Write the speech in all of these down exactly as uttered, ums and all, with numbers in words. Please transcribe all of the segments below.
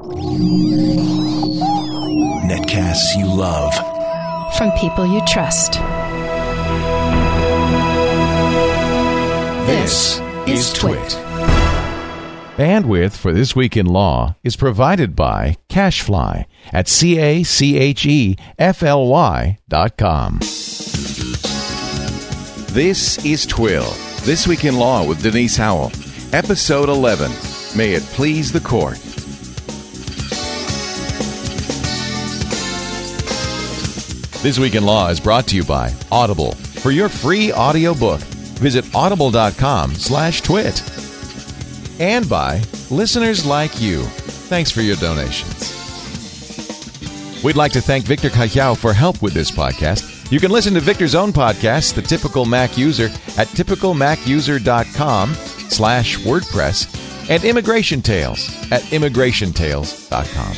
Netcasts you love. From people you trust. This is Twit. Bandwidth for This Week in Law is provided by CacheFly at C A C H E F L Y dot com. This is Twill, This Week in Law with Denise Howell, Episode eleven, May It Please the Court. This Week in Law is brought to you by Audible. For your free audiobook, visit audible.com slash twit. And by listeners like you. Thanks for your donations. We'd like to thank Victor Callao for help with this podcast. You can listen to Victor's own podcast, The Typical Mac User, at typical mac user dot com slash WordPress, and Immigration Tales at immigration tales dot com.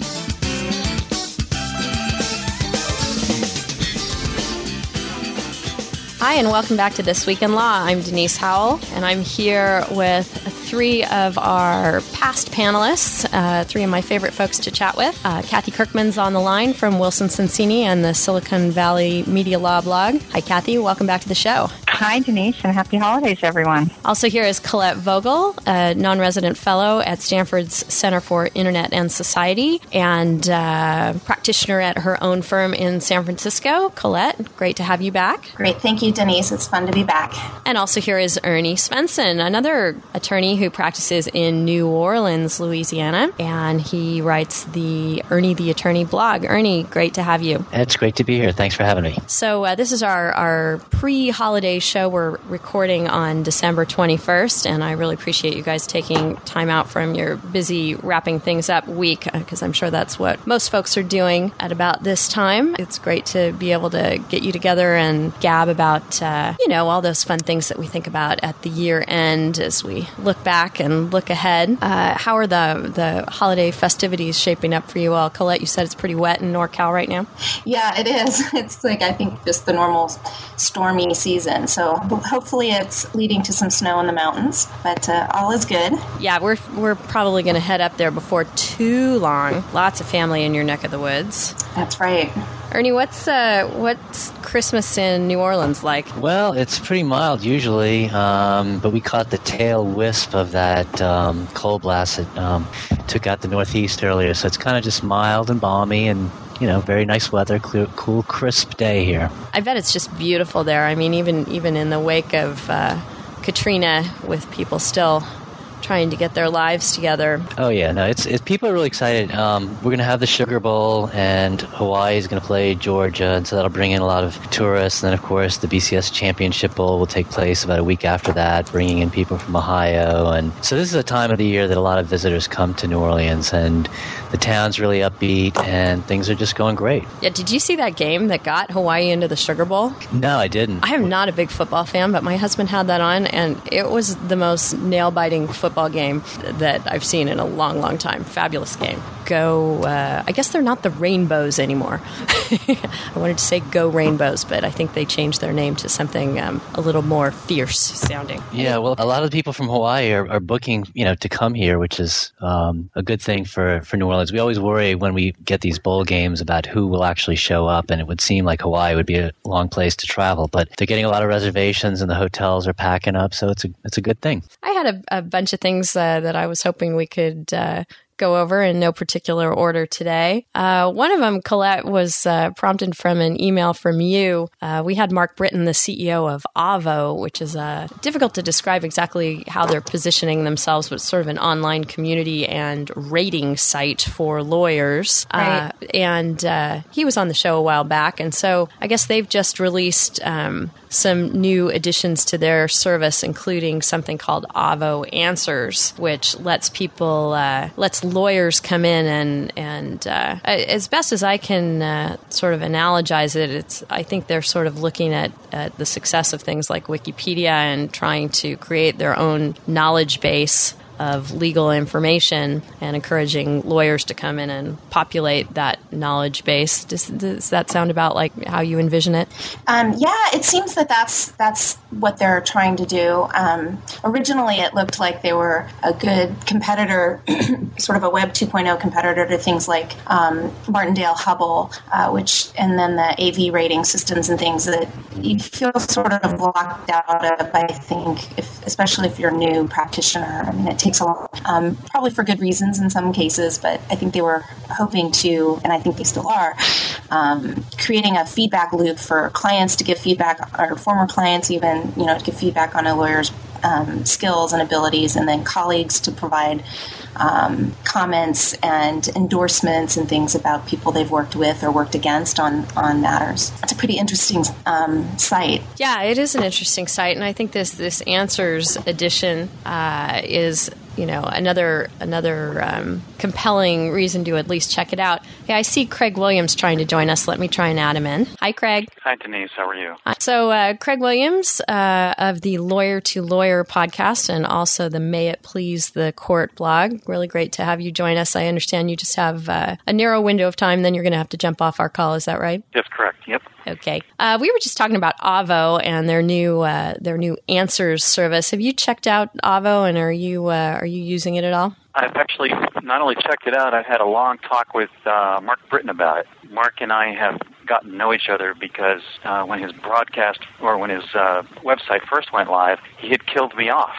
Hi, and welcome back to This Week in Law. I'm Denise Howell, and I'm here with three of our past panelists, uh, three of my favorite folks to chat with. Uh, Kathy Kirkman's on the line from Wilson Sonsini and the Silicon Valley Media Law blog. Hi, Kathy. Welcome back to the show. Hi, Denise, and happy holidays, everyone. Also here is Colette Vogel, a non-resident fellow at Stanford's Center for Internet and Society and uh, practitioner at her own firm in San Francisco. Colette, great to have you back. Great. Thank you, Denise. It's fun to be back. And also here is Ernie Svensson, another attorney who practices in New Orleans, Louisiana, and he writes the Ernie the Attorney blog. Ernie, great to have you. It's great to be here. Thanks for having me. So uh, this is our, our pre-holiday show. We're recording on December twenty-first, and I really appreciate you guys taking time out from your busy wrapping things up week, because I'm sure that's what most folks are doing at about this time. It's great to be able to get you together and gab about, uh, you know, all those fun things that we think about at the year end as we look back and look ahead. Uh, how are the, the holiday festivities shaping up for you all? Colette, you said it's pretty wet in NorCal right now. Yeah, it is. It's like, I think, just the normal stormy season. So hopefully it's leading to some snow in the mountains, but uh, all is good. Yeah, we're we're probably going to head up there before too long. Lots of family in your neck of the woods. That's right. Ernie, what's uh, what's Christmas in New Orleans like? Well, it's pretty mild usually, um, but we caught the tail wisp of that um, cold blast that um, took out the Northeast earlier, so it's kind of just mild and balmy and, you know, very nice weather, clear, cool, crisp day here. I bet it's just beautiful there. I mean, even even in the wake of uh, Katrina, with people still trying to get their lives together. Oh yeah, no, it's, it's people are really excited. Um, we're going to have the Sugar Bowl, and Hawaii is going to play Georgia, and so that'll bring in a lot of tourists. And then, of course, the B C S Championship Bowl will take place about a week after that, bringing in people from Ohio. And so this is a time of the year that a lot of visitors come to New Orleans, and the town's really upbeat, and things are just going great. Yeah, did you see that game that got Hawaii into the Sugar Bowl? No, I didn't. I am not a big football fan, but my husband had that on, and it was the most nail-biting football game that I've seen in a long, long time. Fabulous game. Go, uh, I guess they're not the Rainbows anymore. I wanted to say Go Rainbows, but I think they changed their name to something um, a little more fierce sounding. Yeah, well, a lot of the people from Hawaii are, are booking, you know, to come here, which is um, a good thing for, for New Orleans. We always worry when we get these bowl games about who will actually show up, and it would seem like Hawaii would be a long place to travel, but they're getting a lot of reservations and the hotels are packing up, so it's a, it's a good thing. I had a, a bunch of things uh, that I was hoping we could uh, go over in no particular order today. Uh, one of them, Colette, was uh, prompted from an email from you. Uh, we had Mark Britton, the C E O of Avvo, which is uh, difficult to describe exactly how they're positioning themselves, but it's sort of an online community and rating site for lawyers. Right. Uh, and uh, he was on the show a while back, and so I guess they've just released um, some new additions to their service, including something called Avvo Answers, which lets people, uh, lets lawyers come in and, and uh, as best as I can uh, sort of analogize it, it's I think they're sort of looking at, at the success of things like Wikipedia and trying to create their own knowledge base of legal information and encouraging lawyers to come in and populate that knowledge base. Does, does that sound about like how you envision it? Um, yeah, it seems that that's that's what they're trying to do. Um, originally, it looked like they were a good competitor, sort of a Web two point oh competitor to things like um, Martindale Hubble, uh, which and then the A V rating systems and things that you feel sort of locked out of. I think, if, especially if you're a new practitioner. I mean, it takes a lot, um, probably for good reasons in some cases, but I think they were hoping to, and I think they still are, um, creating a feedback loop for clients to give feedback, or former clients even, you know, to give feedback on a lawyer's um, skills and abilities, and then colleagues to provide um, comments and endorsements and things about people they've worked with or worked against on, on matters. It's a pretty interesting um, site. Yeah, it is an interesting site, and I think this this Answers edition uh, is, you know, another another um, compelling reason to at least check it out. Hey, I see Craig Williams trying to join us. Let me try and add him in. Hi, Craig. Hi, Denise. How are you? So, uh, Craig Williams uh, of the Lawyer to Lawyer podcast, and also the May It Please the Court blog. Really great to have you join us. I understand you just have uh, a narrow window of time, then you're going to have to jump off our call. Is that right? That's correct. Yep. Okay. Uh, we were just talking about Avvo and their new uh, their new Answers service. Have you checked out Avvo, and are you uh, are you using it at all? I've actually not only checked it out, I've had a long talk with uh, Mark Britton about it. Mark and I have gotten to know each other because uh, when his broadcast, or when his uh, website first went live, he had killed me off.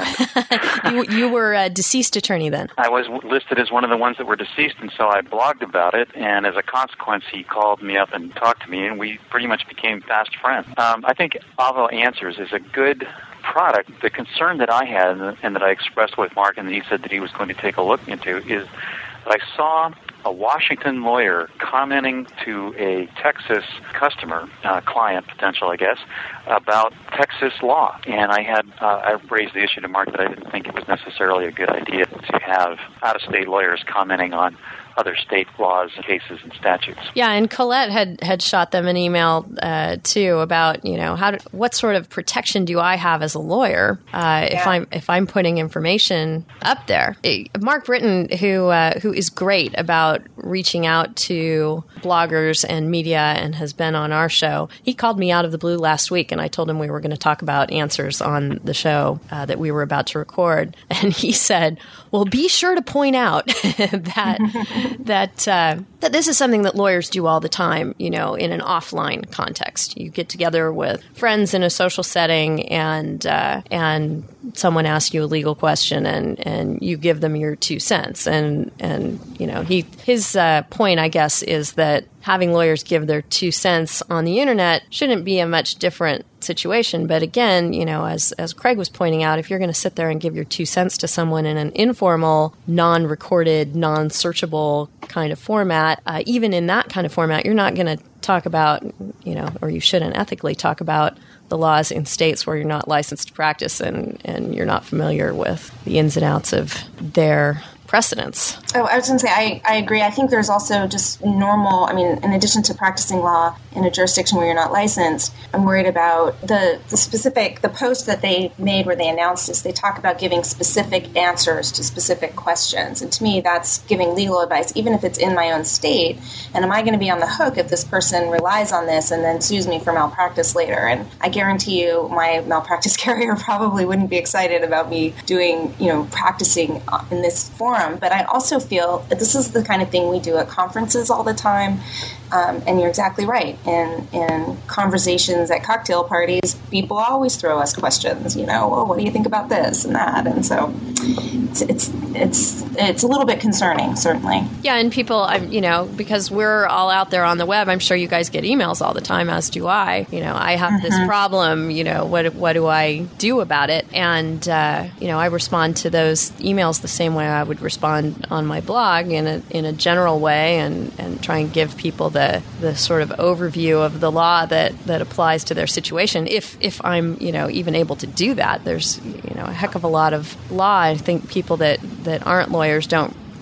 Oh, you, you were a deceased attorney then? I was listed as one of the ones that were deceased, and so I blogged about it, and as a consequence, he called me up and talked to me, and we pretty much became fast friends. Um, I think Avvo Answers is a good product. The concern that I had, and that I expressed with Mark, and he said that he was going to take a look into, is that I saw a Washington lawyer commenting to a Texas customer, uh, client potential, I guess, about Texas law. And I had uh, I raised the issue to Mark that I didn't think it was necessarily a good idea to have out-of-state lawyers commenting on other state laws, cases, and statutes. Yeah, and Colette had, had shot them an email uh, too about, you know, how do, what sort of protection do I have as a lawyer uh, yeah. if I'm if I'm putting information up there? Mark Britton, who uh, who is great about reaching out to bloggers and media and has been on our show, he called me out of the blue last week, and I told him we were going to talk about Answers on the show uh, that we were about to record, and he said, well, be sure to point out that that uh, that this is something that lawyers do all the time, you know, in an offline context. You get together with friends in a social setting, and uh, and someone asks you a legal question, and, and you give them your two cents. And and you know, he his uh, point, I guess, is that having lawyers give their two cents on the internet shouldn't be a much different situation. But again, you know, as as Craig was pointing out, if you're going to sit there and give your two cents to someone in an informal, non-recorded, non-searchable kind of format, uh, even in that kind of format, you're not going to talk about, you know, or you shouldn't ethically talk about the laws in states where you're not licensed to practice and, and you're not familiar with the ins and outs of their precedents. Oh, I was going to say, I, I agree. I think there's also just normal, I mean, in addition to practicing law in a jurisdiction where you're not licensed, I'm worried about the, the specific, the post that they made where they announced this, they talk about giving specific answers to specific questions. And to me, that's giving legal advice, even if it's in my own state. And am I going to be on the hook if this person relies on this and then sues me for malpractice later? And I guarantee you my malpractice carrier probably wouldn't be excited about me doing, you know, practicing in this forum. But I also feel that this is the kind of thing we do at conferences all the time. Um, and you're exactly right. In in conversations at cocktail parties, people always throw us questions. You know, well, what do you think about this and that? And so it's it's it's, it's a little bit concerning, certainly. Yeah, and people, I'm, you know, because we're all out there on the web, I'm sure you guys get emails all the time, as do I. You know, I have mm-hmm. this problem. You know, what what do I do about it? And uh, you know, I respond to those emails the same way I would respond on my blog, in a in a general way, and, and try and give people the the sort of overview of the law that, that applies to their situation. If if I'm, you know, even able to do that, there's, you know, a heck of a lot of law. I think people that, that aren't lawyers don't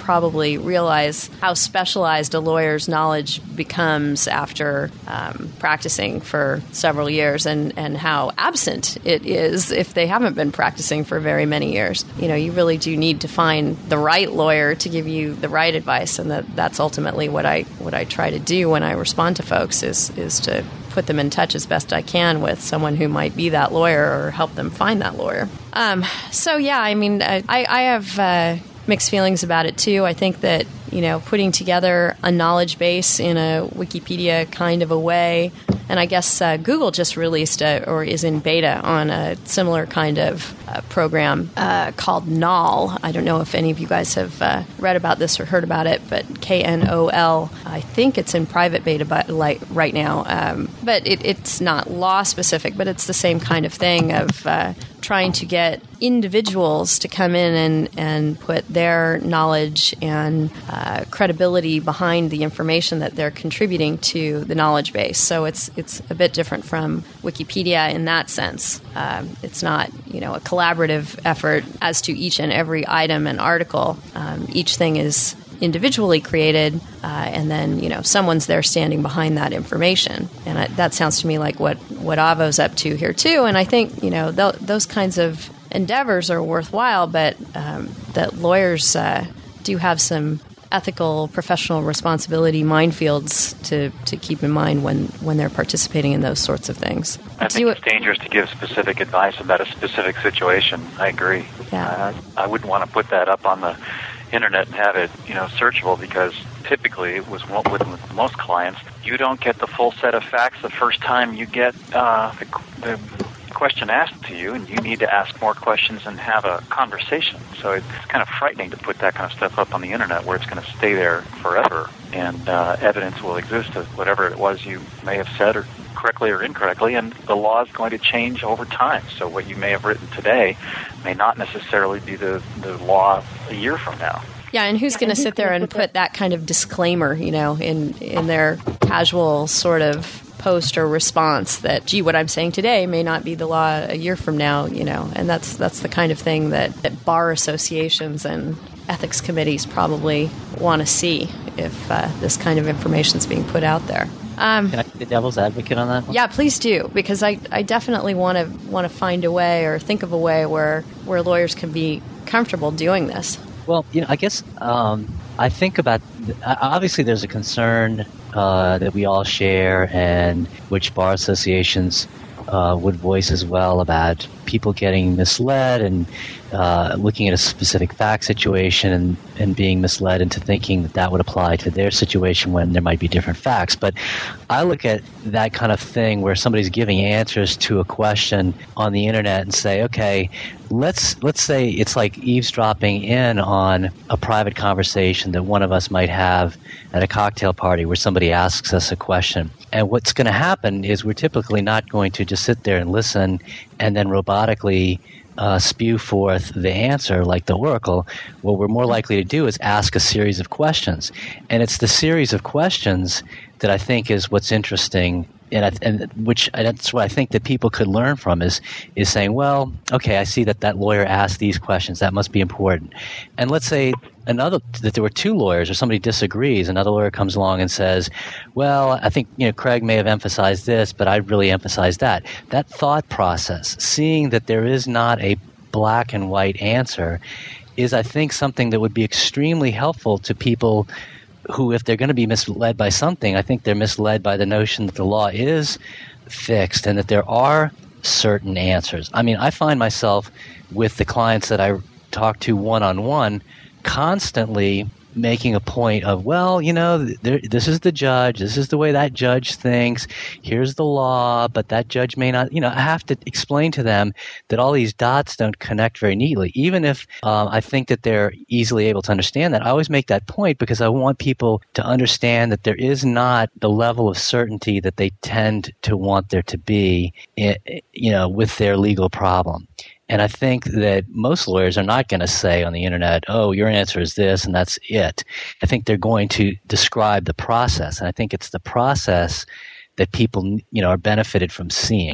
probably realize how specialized a lawyer's knowledge becomes after um, practicing for several years, and, and how absent it is if they haven't been practicing for very many years. You know, you really do need to find the right lawyer to give you the right advice, and that, that's ultimately what I what I try to do when I respond to folks is is to put them in touch as best I can with someone who might be that lawyer or help them find that lawyer. Um, so, yeah, I mean, I, I have uh, mixed feelings about it, too. I think that, you know, putting together a knowledge base in a Wikipedia kind of a way, and I guess uh, Google just released a, or is in beta on a similar kind of uh, program uh, called Knoll. I don't know if any of you guys have uh, read about this or heard about it, but K N O L. I think it's in private beta by, like, right now, um, but it, it's not law specific, but it's the same kind of thing of uh, trying to get individuals to come in and, and put their knowledge and uh, credibility behind the information that they're contributing to the knowledge base. So it's it's a bit different from Wikipedia in that sense. Um, it's not, you know, a collaborative effort as to each and every item and article. Um, each thing is individually created, uh, and then, you know, someone's there standing behind that information. And I, that sounds to me like what, what Avo's up to here, too. And I think, you know, th- those kinds of endeavors are worthwhile, but um, that lawyers uh, do have some ethical, professional responsibility minefields to, to keep in mind when, when they're participating in those sorts of things. I think it's dangerous to give specific advice about a specific situation. I agree. Yeah. I, I wouldn't want to put that up on the internet and have it, you know, searchable, because typically with, with, with most clients, you don't get the full set of facts the first time you get uh, the, the question asked to you, and you need to ask more questions and have a conversation. So it's kind of frightening to put that kind of stuff up on the internet where it's going to stay there forever, and uh, evidence will exist of whatever it was you may have said, or correctly or incorrectly, and the law is going to change over time. So what you may have written today may not necessarily be the, the law a year from now. Yeah, and who's going to sit there and put that kind of disclaimer, you know, in, in their casual sort of post or response that, gee, what I'm saying today may not be the law a year from now, you know, and that's that's the kind of thing that, that bar associations and ethics committees probably want to see if uh, this kind of information is being put out there. Um, Can I be the devil's advocate on that one? Yeah, please do, because I, I definitely want to want to find a way or think of a way where, where lawyers can be comfortable doing this. Well, you know, I guess um, I think about, obviously there's a concern uh, that we all share, and which bar associations uh, would voice as well, about people getting misled and uh, looking at a specific fact situation and, and being misled into thinking that that would apply to their situation when there might be different facts. But I look at that kind of thing where somebody's giving answers to a question on the internet and say, okay, let's let's say it's like eavesdropping in on a private conversation that one of us might have at a cocktail party where somebody asks us a question. And what's going to happen is we're typically not going to just sit there and listen and then robotically uh, spew forth the answer like the Oracle. What we're more likely to do is ask a series of questions. And it's the series of questions that I think is what's interesting, and, I, and which that's what I think that people could learn from is is saying, well, okay, I see that that lawyer asked these questions. That must be important. And let's say another that there were two lawyers, or somebody disagrees. Another lawyer comes along and says, well, I think, you know, Craig may have emphasized this, but I'd really emphasize that. That thought process, seeing that there is not a black and white answer, is, I think, something that would be extremely helpful to people who, if they're going to be misled by something, I think they're misled by the notion that the law is fixed and that there are certain answers. I mean, I find myself with the clients that I talk to one-on-one constantly making a point of, well, you know, there, this is the judge, this is the way that judge thinks, here's the law, but that judge may not, you know, I have to explain to them that all these dots don't connect very neatly. Even if um, I think that they're easily able to understand that, I always make that point because I want people to understand that there is not the level of certainty that they tend to want there to be, you know, with their legal problem. And I think that most lawyers are not going to say on the internet, oh, your answer is this and that's it. I think they're going to describe the process. And I think it's the process that people, you know, are benefited from seeing.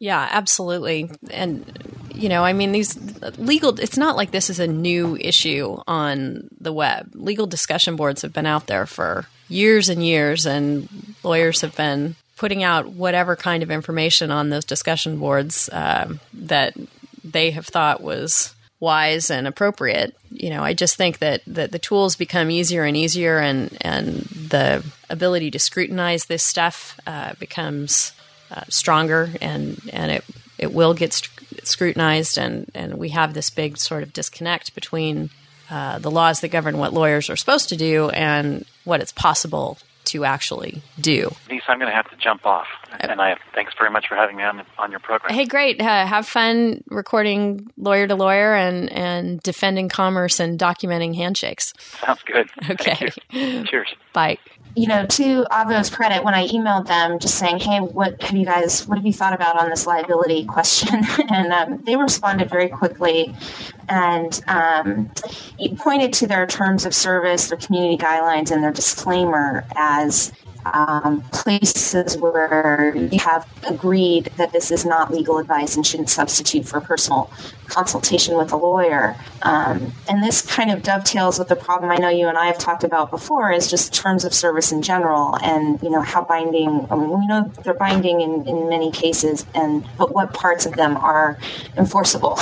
Yeah, absolutely. And, you know, I mean, these legal, it's not like this is a new issue on the web. Legal discussion boards have been out there for years and years, and lawyers have been putting out whatever kind of information on those discussion boards um, that they have thought was wise and appropriate. You know, I just think that, that the tools become easier and easier, and, and the ability to scrutinize this stuff uh, becomes uh, stronger, and, and it it will get st- scrutinized, and, and we have this big sort of disconnect between uh, the laws that govern what lawyers are supposed to do and what it's possible to actually do. Lisa, I'm going to have to jump off. And I thanks very much for having me on on your program. Hey, great. Uh, have fun recording Lawyer to Lawyer and, and defending commerce and documenting handshakes. Sounds good. Okay. Cheers. Bye. You know, to Avo's credit, when I emailed them just saying, hey, what have you guys, what have you thought about on this liability question? and um, they responded very quickly and um, pointed to their terms of service, their community guidelines, and their disclaimer as Um, places where you have agreed that this is not legal advice and shouldn't substitute for personal consultation with a lawyer. Um, and this kind of dovetails with the problem I know you and I have talked about before, is just terms of service in general, and, you know, how binding, I mean, we know they're binding in, in many cases, and but what parts of them are enforceable.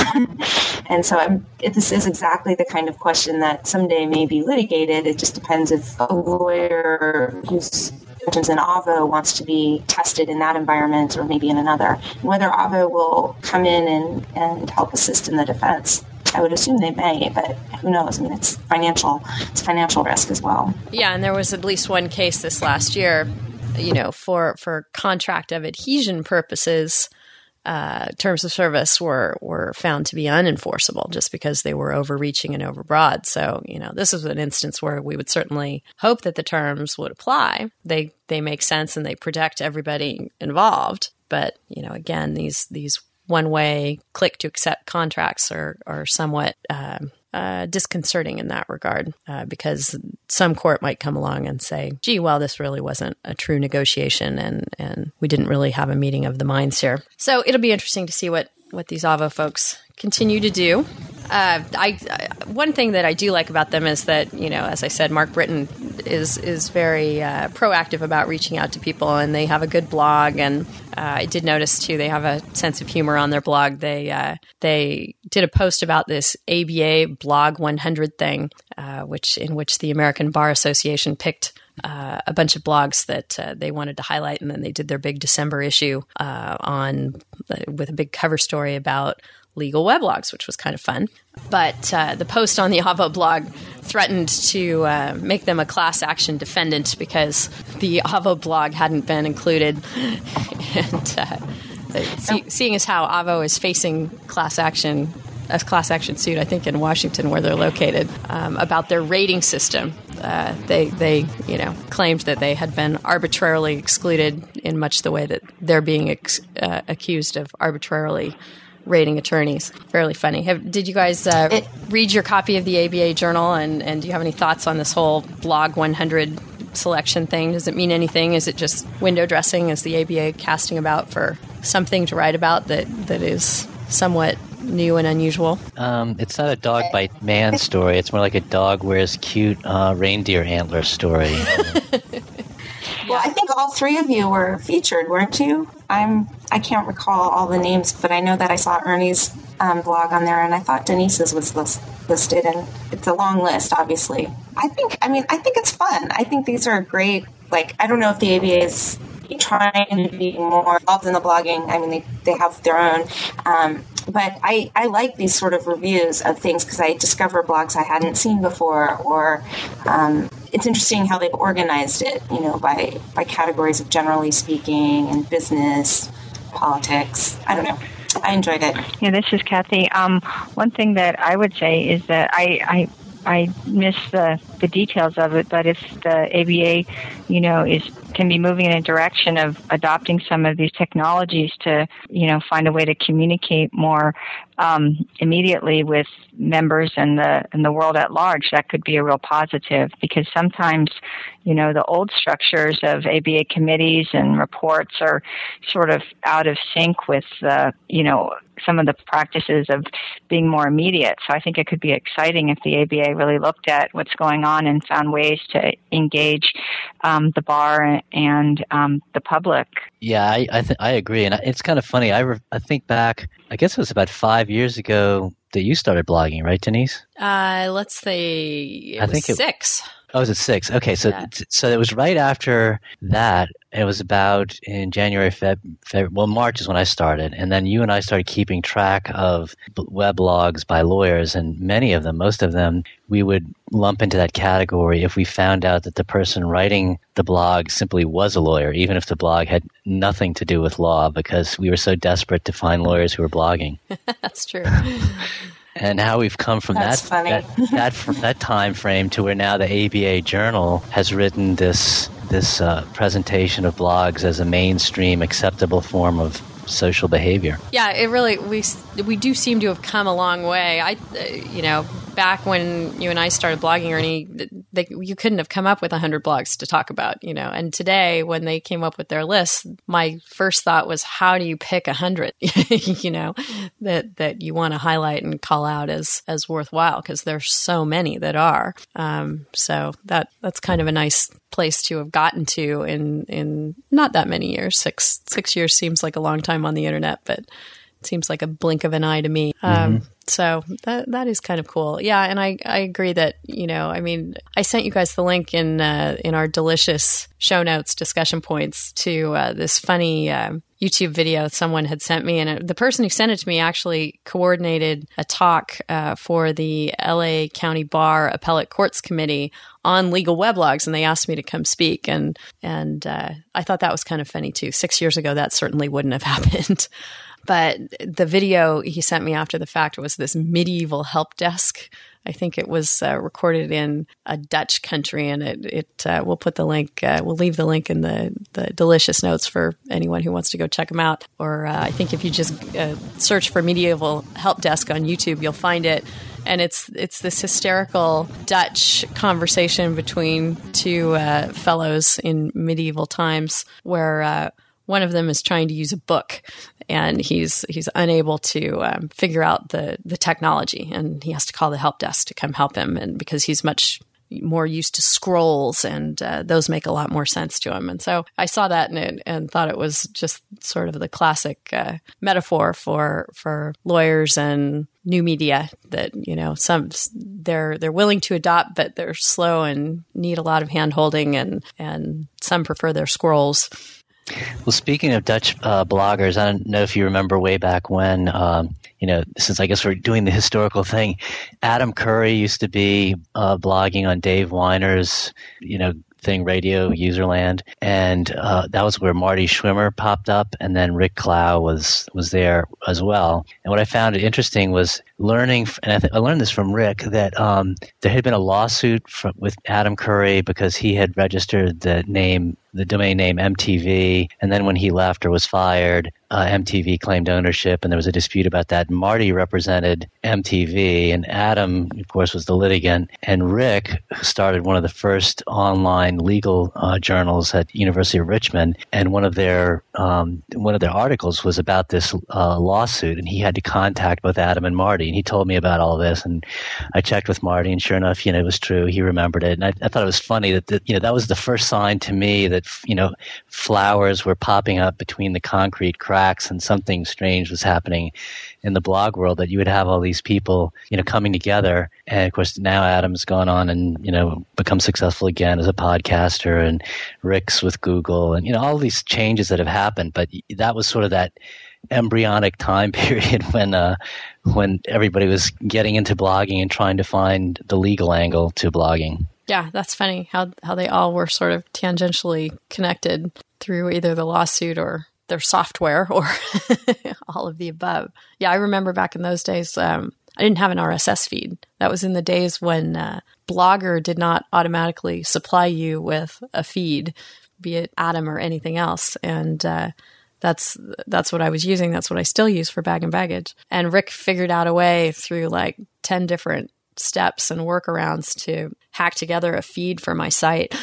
And so I'm, this is exactly the kind of question that someday may be litigated. It just depends if a lawyer who's in Avo wants to be tested in that environment or maybe in another. Whether Avo will come in and, and help assist in the defense, I would assume they may, but who knows? I mean, it's financial, it's financial risk as well. Yeah, and there was at least one case this last year, you know, for, for contract of adhesion purposes, uh, terms of service were, were found to be unenforceable just because they were overreaching and overbroad. So, you know, this is an instance where we would certainly hope that the terms would apply. They they make sense and they protect everybody involved. But, you know, again, these these one-way click to accept contracts are, are somewhat um, uh, disconcerting in that regard uh, because some court might come along and say, gee, well, this really wasn't a true negotiation and, and we didn't really have a meeting of the minds here. So it'll be interesting to see what, what these Avo folks continue to do. Uh, I, I one thing that I do like about them is that, you know, as I said, Mark Britton is is very uh, proactive about reaching out to people, and they have a good blog. And uh, I did notice too, they have a sense of humor on their blog. They uh, they did a post about this A B A Blog one hundred thing, uh, which in which the American Bar Association picked Uh, a bunch of blogs that uh, they wanted to highlight, and then they did their big December issue uh, on uh, with a big cover story about legal weblogs, which was kind of fun. But uh, the post on the Avo blog threatened to uh, make them a class action defendant because the Avo blog hadn't been included. and uh, see, seeing as how Avo is facing class action, a class action suit, I think in Washington where they're located, um, about their rating system. Uh, they, they, you know, claimed that they had been arbitrarily excluded in much the way that they're being ex- uh, accused of arbitrarily rating attorneys. Fairly funny. Have, did you guys uh, it, read your copy of the A B A Journal, and, and do you have any thoughts on this whole Blog one hundred selection thing? Does it mean anything? Is it just window dressing? Is the A B A casting about for something to write about that, that is somewhat new and unusual? Um, it's not a dog bite man story. It's more like a dog wears cute uh, reindeer antler story. Well, I think all three of you were featured, weren't you? I'm I can't recall all the names, but I know that I saw Ernie's um, blog on there, and I thought Denise's was list, listed, and it's a long list, obviously. I think, I mean, I think it's fun. I think these are great. Like, I don't know if the A B A is trying to be more involved in the blogging. I mean, they, they have their own. Um, but I, I like these sort of reviews of things because I discover blogs I hadn't seen before, or um, it's interesting how they've organized it, you know, by, by categories of generally speaking and business, politics. I don't know. I enjoyed it. Yeah, this is Kathy. Um, one thing that I would say is that I, I I missed the, the details of it, but if the A B A, you know, is can be moving in a direction of adopting some of these technologies to, you know, find a way to communicate more um, immediately with members and the and the world at large, that could be a real positive, because sometimes, you know, the old structures of A B A committees and reports are sort of out of sync with, uh, you know, some of the practices of being more immediate. So I think it could be exciting if the A B A really looked at what's going on and found ways to engage um, the bar and um, the public. Yeah, I I, th- I agree, and it's kind of funny. I re- I think back, I guess it was about five years ago that you started blogging, right, Denise? Uh, let's say it I was think it, six. Oh, was it six? Okay, so Yeah. so it was right after that. It was about in January, Feb, Feb, well, March is when I started, and then you and I started keeping track of weblogs by lawyers, and many of them, most of them, we would lump into that category if we found out that the person writing the blog simply was a lawyer, even if the blog had nothing to do with law, because we were so desperate to find lawyers who were blogging. That's true. And how we've come from That's that funny. that that, from that time frame to where now the A B A Journal has written this this uh, presentation of blogs as a mainstream acceptable form of social behavior. Yeah, it really we we do seem to have come a long way. I, uh, you know, back when you and I started blogging, Ernie, they, you couldn't have come up with a hundred blogs to talk about, you know. And today, when they came up with their list, my first thought was, how do you pick a hundred, you know, that that you want to highlight and call out as as worthwhile? Because there's so many that are. Um, so that that's kind of a nice place to have gotten to in in not that many years. Six six years seems like a long time on the internet, but it seems like a blink of an eye to me. Um, Mm-hmm. So that that is kind of cool. Yeah, and I, I agree that, you know, I mean, I sent you guys the link in uh, in our delicious show notes discussion points to uh, this funny um, YouTube video someone had sent me, and it, the person who sent it to me actually coordinated a talk uh, for the L A County Bar Appellate Courts Committee on legal weblogs, and they asked me to come speak, and and uh, I thought that was kind of funny too. Six years ago, that certainly wouldn't have happened. But the video he sent me after the fact was this medieval help desk. I think it was uh, recorded in a Dutch country, and it, it uh, we'll put the link, uh, we'll leave the link in the, the delicious notes for anyone who wants to go check them out. Or uh, I think if you just uh, search for medieval help desk on YouTube, you'll find it. And it's it's this hysterical Dutch conversation between two uh, fellows in medieval times where uh, one of them is trying to use a book, and he's he's unable to um, figure out the the technology, and he has to call the help desk to come help him, and because he's much more used to scrolls, and uh, those make a lot more sense to him. And so I saw that and it, and thought it was just sort of the classic uh, metaphor for for lawyers and new media, that, you know, some they're they're willing to adopt, but they're slow and need a lot of hand holding, and and some prefer their scrolls. Well, speaking of Dutch uh, bloggers, I don't know if you remember way back when, um, you know, since I guess we're doing the historical thing, Adam Curry used to be uh, blogging on Dave Weiner's, you know, thing, Radio Userland, and uh, that was where Marty Schwimmer popped up, and then Rick Clow was was there as well. And what I found interesting was learning, and I, th- I learned this from Rick, that um, there had been a lawsuit from, with Adam Curry because he had registered the name, the domain name M T V, and then when he left or was fired, uh, M T V claimed ownership, and there was a dispute about that. Marty represented M T V, and Adam, of course, was the litigant, and Rick started one of the first online legal uh, journals at University of Richmond, and one of their um, one of their articles was about this uh, lawsuit, and he had to contact both Adam and Marty, and he told me about all this, and I checked with Marty, and sure enough, you know, it was true. He remembered it, and I, I thought it was funny that, that you know that was the first sign to me that, you know, flowers were popping up between the concrete cracks and something strange was happening in the blog world, that you would have all these people, you know, coming together. And of course, now Adam's gone on and, you know, become successful again as a podcaster, and Rick's with Google, and, you know, all these changes that have happened. But that was sort of that embryonic time period when uh, when everybody was getting into blogging and trying to find the legal angle to blogging. Yeah, that's funny how how they all were sort of tangentially connected through either the lawsuit or their software or all of the above. Yeah, I remember back in those days, um, I didn't have an R S S feed. That was in the days when uh, Blogger did not automatically supply you with a feed, be it Atom or anything else. And uh, that's that's what I was using. That's what I still use for Bag and Baggage. And Rick figured out a way through like ten different steps and workarounds to hack together a feed for my site.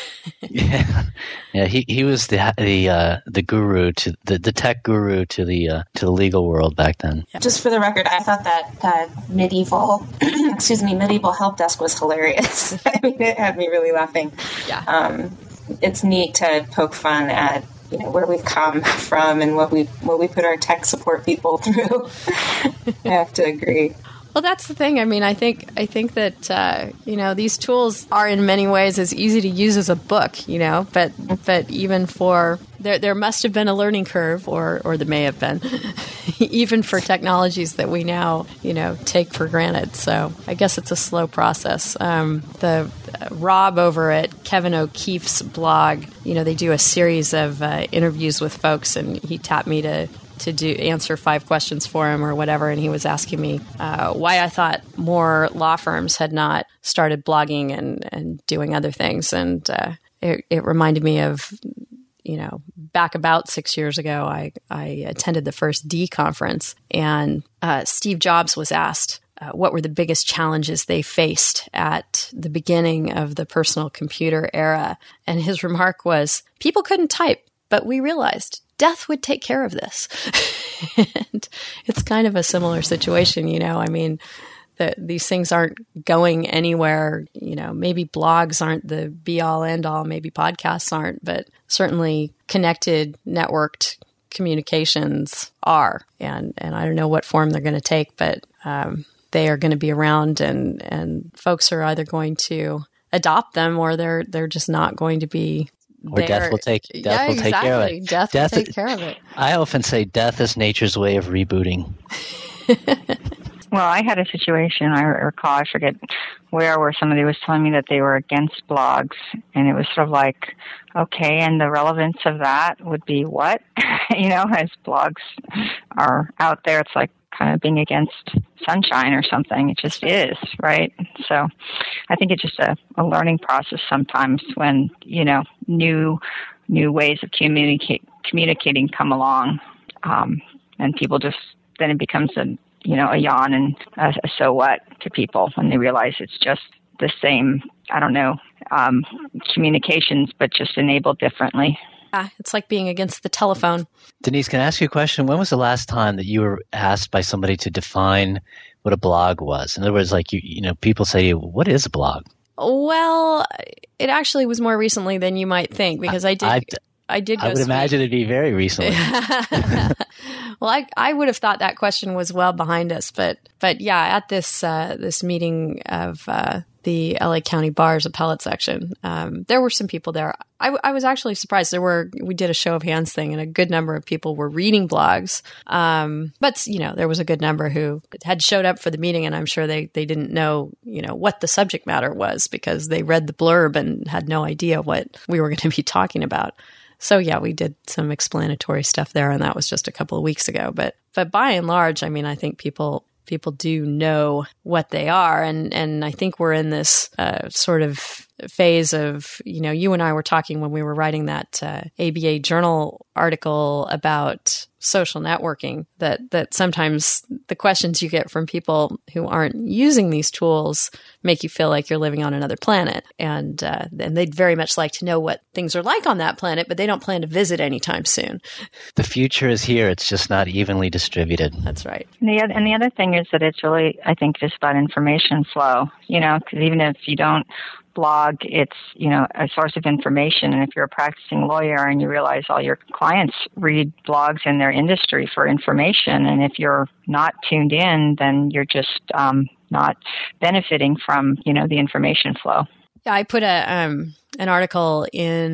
yeah, yeah. He he was the the uh, the guru to the, the tech guru to the uh, to the legal world back then. Yeah. Just for the record, I thought that uh, medieval, excuse me, medieval help desk was hilarious. I mean, it had me really laughing. Yeah. Um, it's neat to poke fun at, you know, where we've come from and what we what we put our tech support people through. I have to agree. Well, that's the thing. I mean, I think I think that uh, you know, these tools are in many ways as easy to use as a book, you know, but but even for there there must have been a learning curve, or or there may have been, even for technologies that we now, you know, take for granted. So I guess it's a slow process. Um, the uh, Rob over at Kevin O'Keefe's blog, you know, they do a series of uh, interviews with folks, and he tapped me to. to do answer five questions for him or whatever, and he was asking me uh, why I thought more law firms had not started blogging and, and doing other things. And uh, it, it reminded me of, you know, back about six years ago, I, I attended the first D conference, and uh, Steve Jobs was asked uh, what were the biggest challenges they faced at the beginning of the personal computer era. And his remark was, people couldn't type, but we realized death would take care of this. And it's kind of a similar situation, you know. I mean, the, these things aren't going anywhere. You know, maybe blogs aren't the be-all, end-all. Maybe podcasts aren't, but certainly connected, networked communications are. And and I don't know what form they're going to take, but um, they are going to be around, and and folks are either going to adopt them, or they're they're just not going to be. Or They're, death will take death yeah, will take exactly. care of it. Death, death will take care of it. I often say death is nature's way of rebooting. Well, I had a situation, I recall, I forget where, where somebody was telling me that they were against blogs, and it was sort of like, okay, and the relevance of that would be what? You know, as blogs are out there, it's like kind of being against sunshine or something. It just is, right? So I think it's just a, a learning process sometimes when, you know, new new ways of communicate, communicating come along, um, and people just, then it becomes a, you know, a yawn and a, a so what to people when they realize it's just the same, I don't know, um, communications, but just enabled differently. Yeah, it's like being against the telephone. Denise, can I ask you a question? When was the last time that you were asked by somebody to define what a blog was? In other words, like, you, you know, people say, what is a blog? Well, it actually was more recently than you might think, because I did... I, I did. Go I would speak. imagine it'd be very recently. Well, I I would have thought that question was well behind us, but but yeah, at this uh, this meeting of uh, the L A County Bar's appellate section, um, there were some people there. I, I was actually surprised. There were we did a show of hands thing, and a good number of people were reading blogs. Um, but you know, there was a good number who had showed up for the meeting, and I'm sure they they didn't know you know what the subject matter was, because they read the blurb and had no idea what we were going to be talking about. So yeah, we did some explanatory stuff there, and that was just a couple of weeks ago. But but by and large, I mean, I think people people do know what they are, and and I think we're in this uh, sort of phase of, you know, you and I were talking when we were writing that uh, A B A Journal article about social networking, that that sometimes the questions you get from people who aren't using these tools make you feel like you're living on another planet, and uh, and they'd very much like to know what things are like on that planet, but they don't plan to visit anytime soon. The future is here; it's just not evenly distributed. That's right. And the other, and the other thing is that it's really, I think, just about information flow. You know, because even if you don't blog, it's, you know, a source of information. And if you're a practicing lawyer and you realize all your clients read blogs in their industry for information, and if you're not tuned in, then you're just um, not benefiting from, you know, the information flow. Yeah, I put a um, an article in the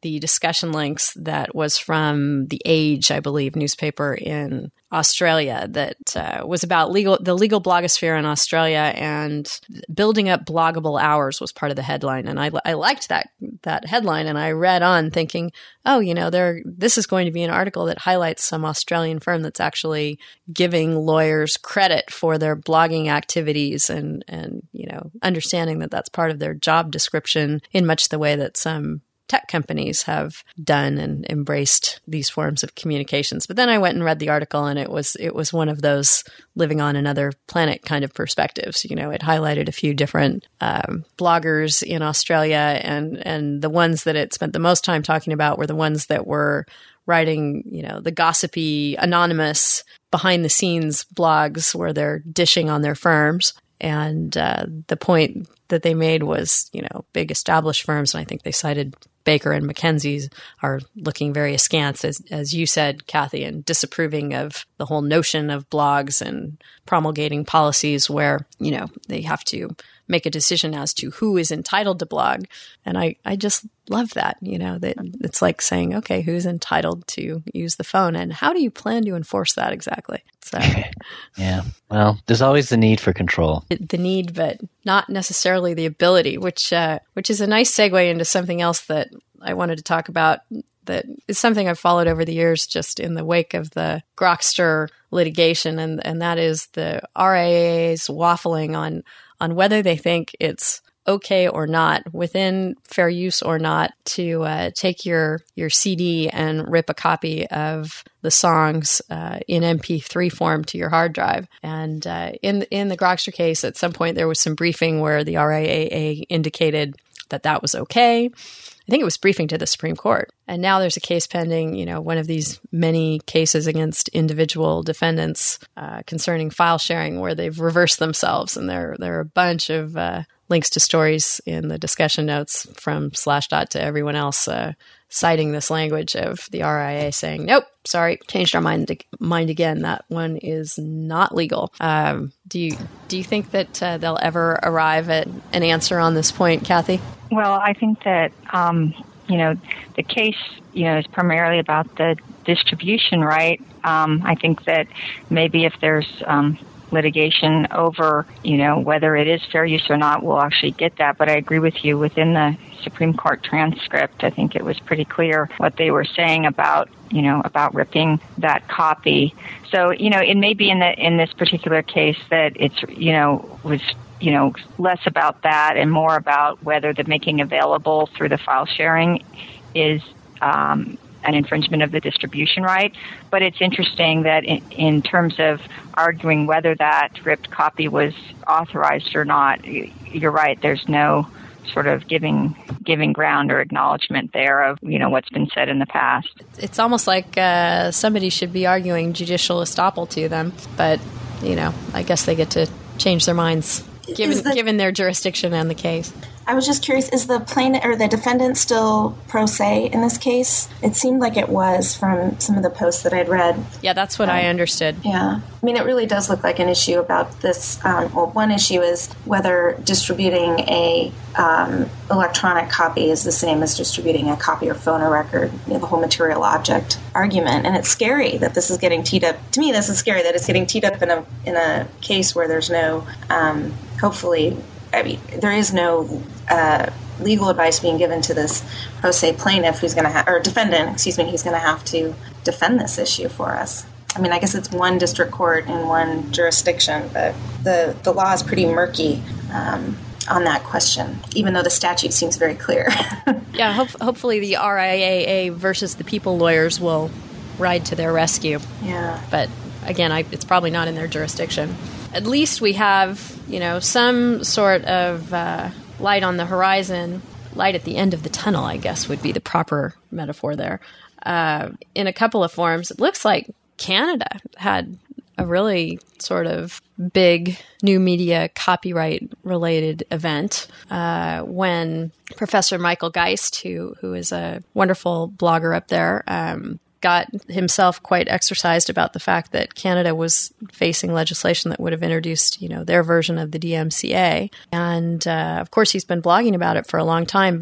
the discussion links that was from The Age, I believe, newspaper in Australia that uh, was about legal the legal blogosphere in Australia, and building up bloggable hours was part of the headline. And I, I liked that that headline, and I read on thinking, oh, you know, there this is going to be an article that highlights some Australian firm that's actually giving lawyers credit for their blogging activities, and and you know, understanding that that's part of their job description in much the way that some tech companies have done and embraced these forms of communications. But then I went and read the article, and it was it was one of those living on another planet kind of perspectives. You know, it highlighted a few different um, bloggers in Australia, and and the ones that it spent the most time talking about were the ones that were writing, you know, the gossipy, anonymous, behind the scenes blogs where they're dishing on their firms. And uh, the point that they made was, you know, big established firms, and I think they cited Baker and McKenzie's, are looking very askance, as, as you said, Kathy, and disapproving of the whole notion of blogs and promulgating policies where, you know, they have to make a decision as to who is entitled to blog. And I, I just love that, you know, that it's like saying, okay, who's entitled to use the phone, and how do you plan to enforce that exactly? So, yeah, well, there's always the need for control. The need, but not necessarily the ability, which, uh, which is a nice segue into something else that I wanted to talk about, that is something I've followed over the years just in the wake of the Grokster litigation, and, and that is the R I A A's waffling on on whether they think it's okay or not, within fair use or not, to uh, take your your C D and rip a copy of the songs uh, in M P three form to your hard drive. And uh, in in the Grokster case, at some point there was some briefing where the R I A A indicated that that was okay. I think it was briefing to the Supreme Court. And now there's a case pending, you know, one of these many cases against individual defendants uh, concerning file sharing, where they've reversed themselves. And there, there are a bunch of uh, links to stories in the discussion notes from Slashdot to everyone else uh, citing this language of the R I A saying, nope, sorry, changed our mind mind again. That one is not legal. Um, do you do you think that uh, they'll ever arrive at an answer on this point, Kathy? Well, I think that, um, you know, the case, you know, is primarily about the distribution right. Um, I think that maybe if there's um, litigation over, you know, whether it is fair use or not, we'll actually get that. But I agree with you. Within the Supreme Court transcript, I think it was pretty clear what they were saying about, you know, about ripping that copy. So, you know, it may be in the in this particular case that it's, you know, was, you know, less about that and more about whether the making available through the file sharing is um, an infringement of the distribution right. But it's interesting that in, in terms of arguing whether that ripped copy was authorized or not, you're right, there's no sort of giving giving ground or acknowledgement there of, you know, what's been said in the past. It's almost like uh, somebody should be arguing judicial estoppel to them, but, you know, I guess they get to change their minds given the, given their jurisdiction and the case. I was just curious, is the plaintiff or the defendant still pro se in this case? It seemed like it was from some of the posts that I'd read. Yeah, that's what um, I understood. Yeah. I mean, it really does look like an issue about this. Um, well, one issue is whether distributing a um, electronic copy is the same as distributing a copy or phone or record, you know, the whole material object argument. And it's scary that this is getting teed up. To me, this is scary that it's getting teed up in a in a case where there's no, um, hopefully, I mean, there is no uh, legal advice being given to this pro se plaintiff who's going to have, or defendant, excuse me, who's going to have to defend this issue for us. I mean, I guess it's one district court in one jurisdiction, but the, the law is pretty murky um, on that question, even though the statute seems very clear. Yeah, hope, hopefully the R I A A versus the people lawyers will ride to their rescue. Yeah. But again, I, it's probably not in their jurisdiction. At least we have, you know, some sort of uh, light on the horizon, light at the end of the tunnel, I guess would be the proper metaphor there. Uh, in a couple of forms, it looks like Canada had a really sort of big new media copyright related event uh, when Professor Michael Geist, who who is a wonderful blogger up there, um, got himself quite exercised about the fact that Canada was facing legislation that would have introduced, you know, their version of the D M C A. And uh, of course, he's been blogging about it for a long time, but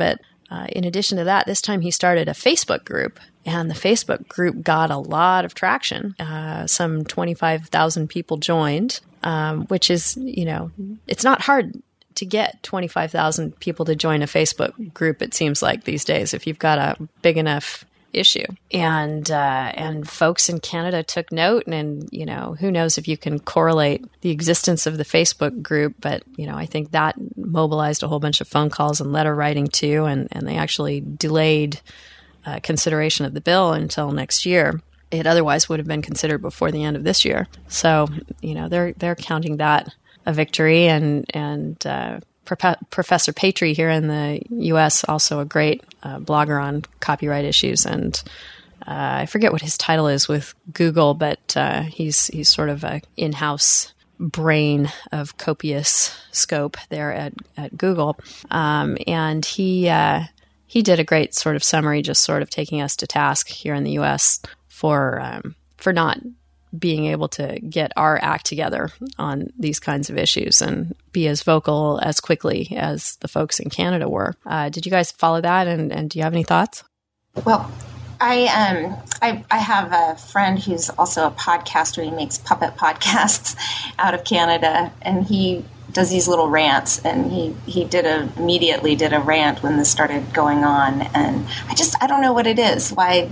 uh, in addition to that, this time he started a Facebook group, and the Facebook group got a lot of traction. Uh, some twenty-five thousand people joined, um, which is, you know, it's not hard to get twenty-five thousand people to join a Facebook group, it seems like these days, if you've got a big enough issue. And uh, and folks in Canada took note, and, and, you know, who knows if you can correlate the existence of the Facebook group, but, you know, I think that mobilized a whole bunch of phone calls and letter writing too, and, and they actually delayed uh, consideration of the bill until next year. It otherwise would have been considered before the end of this year. So, you know, they're they're counting that a victory, and and uh, Pro- Professor Patry here in the U S, also a great uh, blogger on copyright issues, and uh, I forget what his title is with Google, but uh, he's he's sort of a in-house brain of copious scope there at at Google, um, and he uh, he did a great sort of summary, just sort of taking us to task here in the U S for um, for not being able to get our act together on these kinds of issues and be as vocal as quickly as the folks in Canada were. Uh, did you guys follow that? And, and do you have any thoughts? Well, I um I, I have a friend who's also a podcaster. He makes puppet podcasts out of Canada, and he does these little rants, and he, he did a immediately did a rant when this started going on, and I just I don't know what it is. Why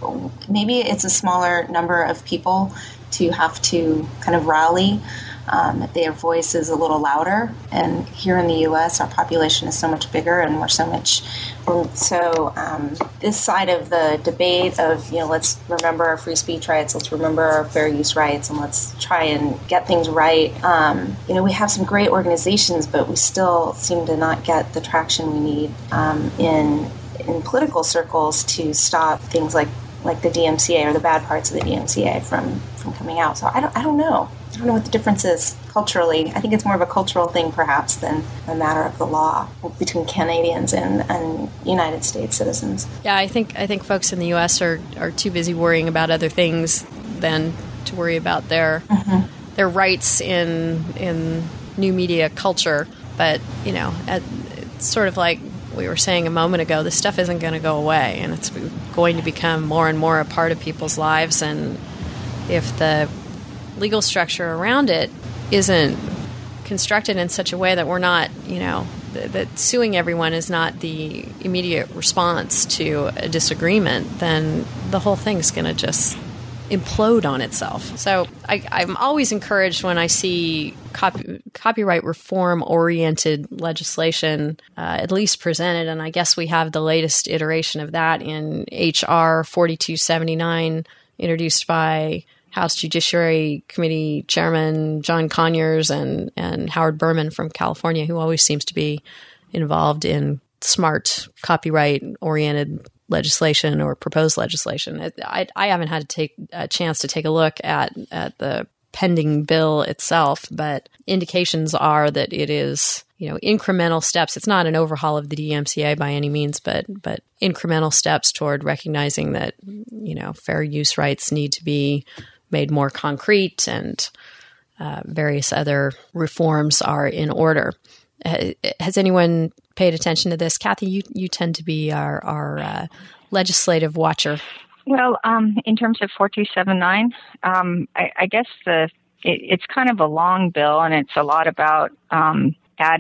maybe it's a smaller number of people to have to kind of rally. Um, their voice is a little louder, and here in the U S, our population is so much bigger, and we're so much. And so um, this side of the debate of, you know, let's remember our free speech rights, let's remember our fair use rights, and let's try and get things right. Um, you know, we have some great organizations, but we still seem to not get the traction we need um, in in political circles to stop things like like the D M C A or the bad parts of the D M C A from, from coming out. So I don't I don't know. I don't know what the difference is culturally. I think it's more of a cultural thing perhaps than a matter of the law between Canadians and, and United States citizens. Yeah, I think I think folks in the U S are, are too busy worrying about other things than to worry about their mm-hmm. their rights in in new media culture. But, you know, at, it's sort of like we were saying a moment ago, this stuff isn't going to go away, and it's going to become more and more a part of people's lives. And if the legal structure around it isn't constructed in such a way that we're not, you know, th- that suing everyone is not the immediate response to a disagreement, then the whole thing's going to just implode on itself. So I, I'm always encouraged when I see copy, copyright reform-oriented legislation uh, at least presented, and I guess we have the latest iteration of that in H R forty-two seventy-nine, introduced by House Judiciary Committee Chairman John Conyers and, and Howard Berman from California, who always seems to be involved in smart copyright-oriented legislation or proposed legislation. I, I haven't had to take a chance to take a look at, at the pending bill itself, but indications are that it is, you know, incremental steps. It's not an overhaul of the D M C A by any means, but but incremental steps toward recognizing that, you know, fair use rights need to be made more concrete, and uh, various other reforms are in order. Uh, has anyone paid attention to this? Kathy, you, you tend to be our, our uh, legislative watcher. Well, um, in terms of forty-two seventy-nine, um, I, I guess the it, it's kind of a long bill, and it's a lot about um,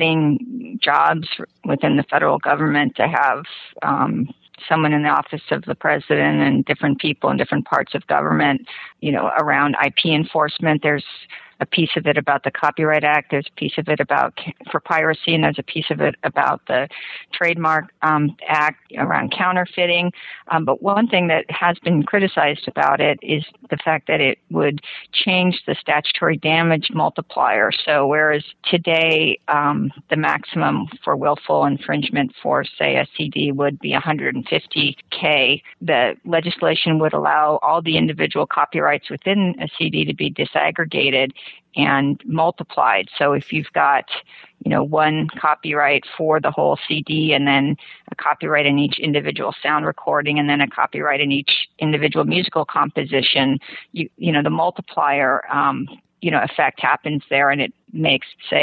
adding jobs within the federal government to have um, someone in the office of the president and different people in different parts of government, you know, around I P enforcement. There's a piece of it about the Copyright Act. There's a piece of it about for piracy, and there's a piece of it about the Trademark um, Act around counterfeiting. Um, but one thing that has been criticized about it is the fact that it would change the statutory damage multiplier. So whereas today um, the maximum for willful infringement for, say, a C D would be one hundred fifty K, the legislation would allow all the individual copyrights within a C D to be disaggregated and multiplied. So if you've got, you know, one copyright for the whole C D, and then a copyright in each individual sound recording, and then a copyright in each individual musical composition, you, you know, the multiplier, um, you know, effect happens there, and it makes, say,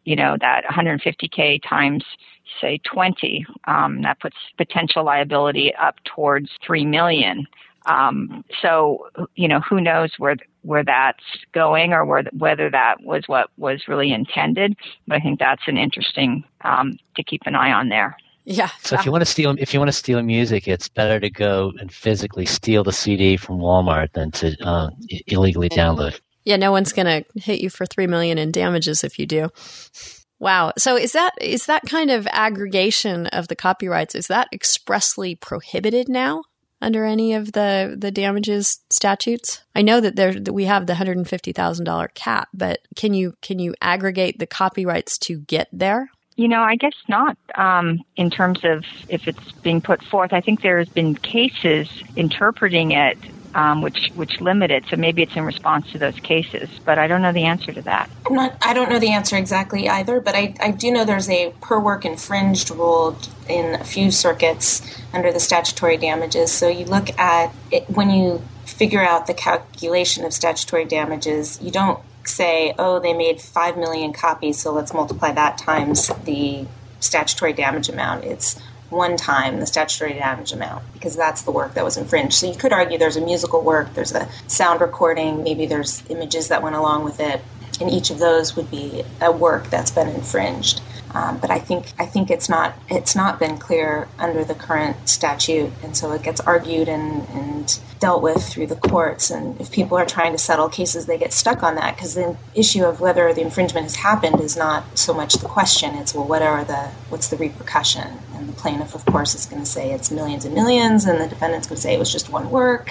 you know, that one hundred fifty K times, say, twenty, um, that puts potential liability up towards three million. Um, so, you know, who knows where where that's going or where, whether that was what was really intended. But I think that's an interesting um, to keep an eye on there. Yeah. So if you want to steal, if you want to steal music, it's better to go and physically steal the C D from Walmart than to uh, illegally download. Yeah, no one's going to hit you for three million in damages if you do. Wow. So is that is that kind of aggregation of the copyrights, is that expressly prohibited now under any of the, the damages statutes? I know that there that we have the one hundred fifty thousand dollars cap, but can you can you aggregate the copyrights to get there? You know, I guess not um, in terms of if it's being put forth. I think there's been cases interpreting it Um, which which limit it. So maybe it's in response to those cases, but I don't know the answer to that. I'm not. I don't know the answer exactly either, but I, I do know there's a per work infringed rule in a few circuits under the statutory damages. So you look at it when you figure out the calculation of statutory damages. You don't say, oh, they made five million copies, so let's multiply that times the statutory damage amount. It's one time the statutory damage amount, because that's the work that was infringed. So you could argue there's a musical work, there's a sound recording, maybe there's images that went along with it, and each of those would be a work that's been infringed. Um, but I think I think it's not it's not been clear under the current statute, and so it gets argued and, and dealt with through the courts. And if people are trying to settle cases, they get stuck on that, because the issue of whether the infringement has happened is not so much the question. It's, well, what are the what's the repercussion? And the plaintiff, of course, is going to say it's millions and millions, and the defendant's going to say it was just one work.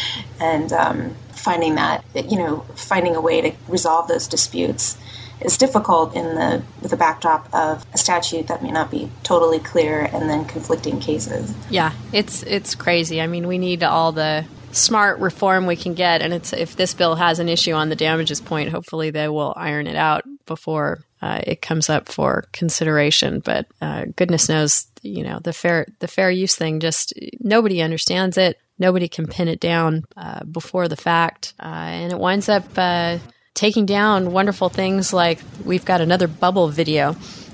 and um, finding that, you know, finding a way to resolve those disputes is difficult in the with the backdrop of a statute that may not be totally clear and then conflicting cases. Yeah, it's it's crazy. I mean, we need all the smart reform we can get, and it's if this bill has an issue on the damages point, hopefully they will iron it out before uh, it comes up for consideration. But uh, goodness knows, you know, the fair the fair use thing, just nobody understands it. Nobody can pin it down uh, before the fact, uh, and it winds up Uh, taking down wonderful things like we've got another Bubble video.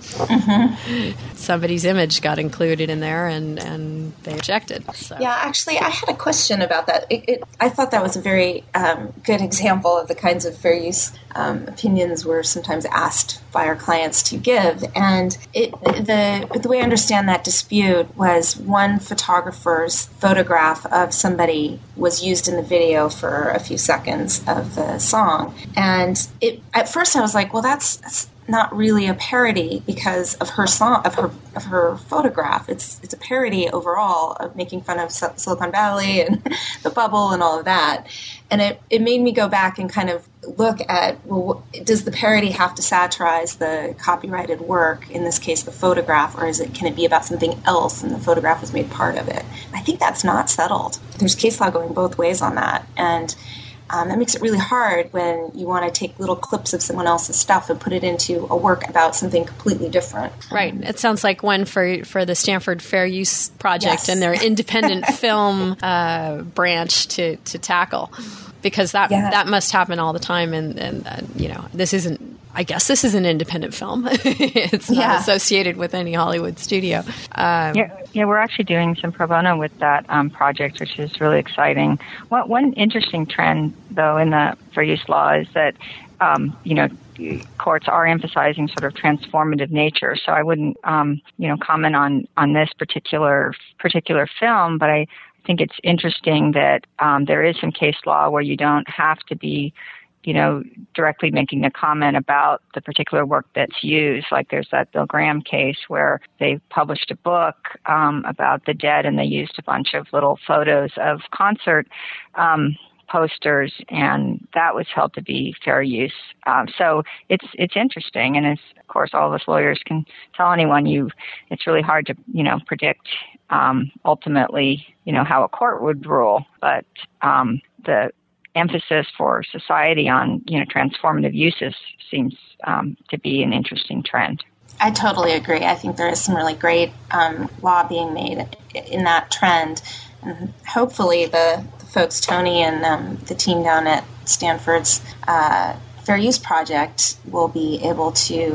Mm-hmm. Somebody's image got included in there, and, and they objected. So. Yeah, actually, I had a question about that. It, it, I thought that was a very um, good example of the kinds of fair use um, opinions we're sometimes asked by our clients to give. And it, the the way I understand that dispute was one photographer's photograph of somebody was used in the video for a few seconds of the song. And it at first I was like, well, that's... that's not really a parody because of her song, of her of her photograph. It's it's a parody overall of making fun of Silicon Valley and the bubble and all of that. And it, it made me go back and kind of look at, well, does the parody have to satirize the copyrighted work, in this case the photograph, or is it can it be about something else and the photograph was made part of it? I think that's not settled. There's case law going both ways on that. And Um, that makes it really hard when you want to take little clips of someone else's stuff and put it into a work about something completely different. Right. It sounds like one for for the Stanford Fair Use Project, yes, and their independent film uh, branch to, to tackle, because that yeah. that must happen all the time. And, and uh, you know, this isn't, I guess this is an independent film. It's not yeah. associated with any Hollywood studio. Um, yeah, yeah, we're actually doing some pro bono with that um, project, which is really exciting. One, one interesting trend, though, in the fair use law is that, um, you know, courts are emphasizing sort of transformative nature. So I wouldn't, um, you know, comment on, on this particular particular film, but I think it's interesting that um, there is some case law where you don't have to be, you know, directly making a comment about the particular work that's used. Like there's that Bill Graham case where they published a book um, about the Dead, and they used a bunch of little photos of concert um, posters, and that was held to be fair use. Um, so it's it's interesting, and as of course all of us lawyers can tell anyone, you it's really hard to you know predict um, ultimately you know how a court would rule, but um, the emphasis for society on, you know, transformative uses seems um, to be an interesting trend. I totally agree. I think there is some really great um, law being made in that trend. And hopefully the, the folks, Tony and um, the team down at Stanford's uh, Fair Use Project, will be able to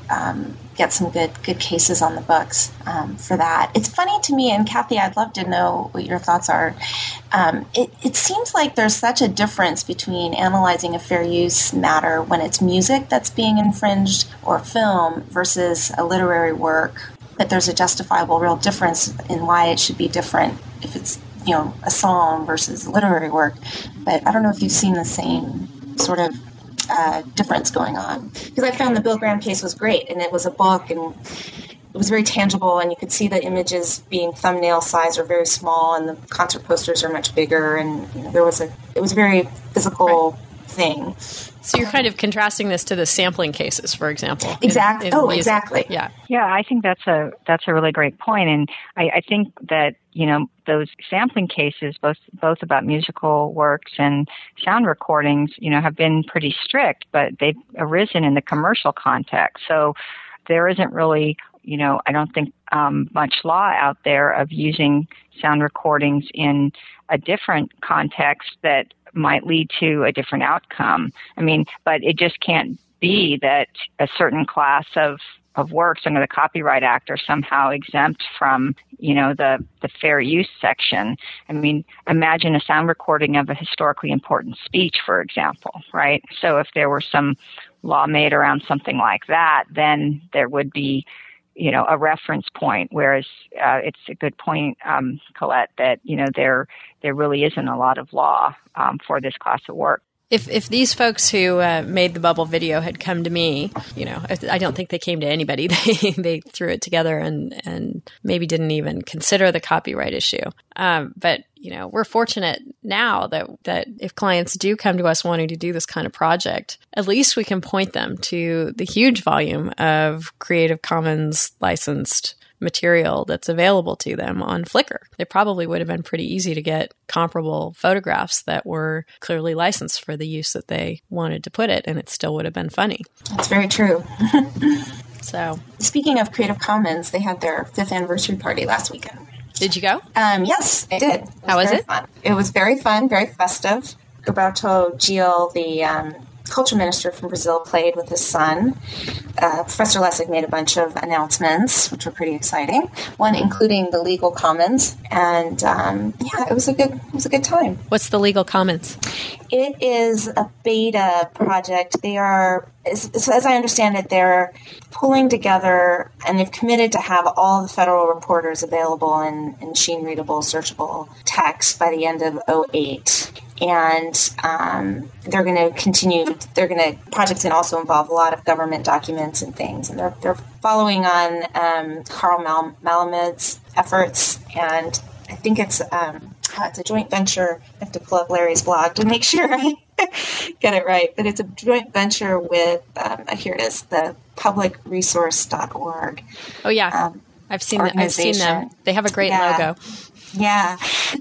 um, get some good good cases on the books um, for that. It's funny to me, and Kathy, I'd love to know what your thoughts are. Um, it, it seems like there's such a difference between analyzing a fair use matter when it's music that's being infringed or film versus a literary work, that there's a justifiable real difference in why it should be different if it's, you know, a song versus a literary work. But I don't know if you've seen the same sort of uh, difference going on. Because I found the Bill Graham case was great, and it was a book, and it was very tangible, and you could see the images being thumbnail size or very small, and the concert posters are much bigger, and you know, there was a it was a very physical right. thing. So you're kind of contrasting this to the sampling cases, for example. Exactly. In, in oh, music. exactly. Yeah. Yeah, I think that's a that's a really great point, and I, I think that you know those sampling cases, both both about musical works and sound recordings, you know, have been pretty strict, but they've arisen in the commercial context. So there isn't really, you know, I don't think um, much law out there of using sound recordings in a different context that might lead to a different outcome. I mean, but it just can't be that a certain class of, of works under the Copyright Act are somehow exempt from, you know, the, the fair use section. I mean, imagine a sound recording of a historically important speech, for example, right? So if there were some law made around something like that, then there would be, you know, a reference point, whereas uh, it's a good point, um, Colette, that, you know, there there really isn't a lot of law um, for this class of work. If if these folks who uh, made the Bubble video had come to me, you know, I don't think they came to anybody. They they threw it together and, and maybe didn't even consider the copyright issue. Um, but, you know, we're fortunate now that, that if clients do come to us wanting to do this kind of project, at least we can point them to the huge volume of Creative Commons licensed material that's available to them on Flickr. It probably would have been pretty easy to get comparable photographs that were clearly licensed for the use that they wanted to put it, and it still would have been funny. That's very true. So, speaking of Creative Commons, they had their fifth anniversary party last weekend. Did you go? Um, yes, I did. It was How was it? Fun. It was very fun, very festive. Roberto Gil, the um, culture minister from Brazil, played with his son. Uh, Professor Lessig made a bunch of announcements, which were pretty exciting. One including the legal commons, and um, yeah, it was a good it was a good time. What's the legal commons? It is a beta project. They are, as, as I understand it, they're pulling together, and they've committed to have all the federal reporters available in, in machine-readable, searchable text by the end of oh eight. And um, they're going to continue. They're going to projects can also involve a lot of government documents and things. And they're they're following on um, Carl Mal- Malamud's efforts, and I think it's um, it's a joint venture. I have to pull up Larry's blog to make sure I get it right. But it's a joint venture with um, here it is, the public resource dot org. Oh yeah, um, I've seen that. I've seen them. They have a great yeah. logo. Yeah.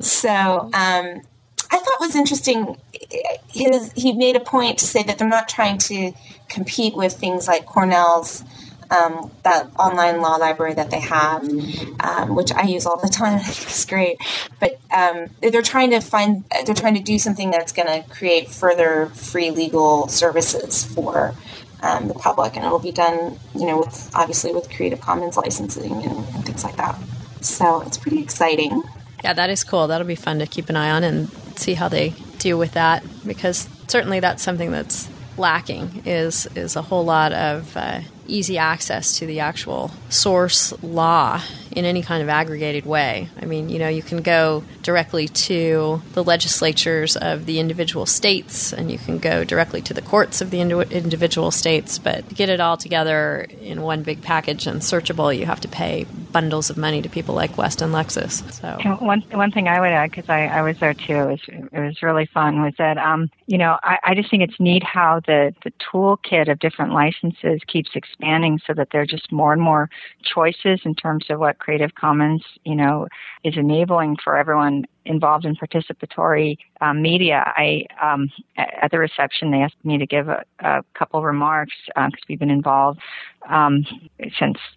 So. Um, I thought was interesting, his, he made a point to say that they're not trying to compete with things like Cornell's, um, that online law library that they have, um, which I use all the time. It's great. But um, they're trying to find, they're trying to do something that's going to create further free legal services for um, the public. And it'll be done, you know, with, obviously with Creative Commons licensing and, and things like that. So it's pretty exciting. Yeah, that is cool. That'll be fun to keep an eye on and see how they deal with that, because certainly that's something that's lacking is is a whole lot of uh, easy access to the actual source law in any kind of aggregated way. I mean, you know, you can go directly to the legislatures of the individual states, and you can go directly to the courts of the indi- individual states, but to get it all together in one big package and searchable, you have to pay bundles of money to people like West and Lexis. So one one thing I would add, because I, I was there too, it was, it was really fun, was that, um, you know, I, I just think it's neat how the, the toolkit of different licenses keeps expanding so that there are just more and more choices in terms of what Creative Commons, you know, is enabling for everyone involved in participatory um, media. I um, at the reception, they asked me to give a, a couple remarks because uh, we've been involved um, since the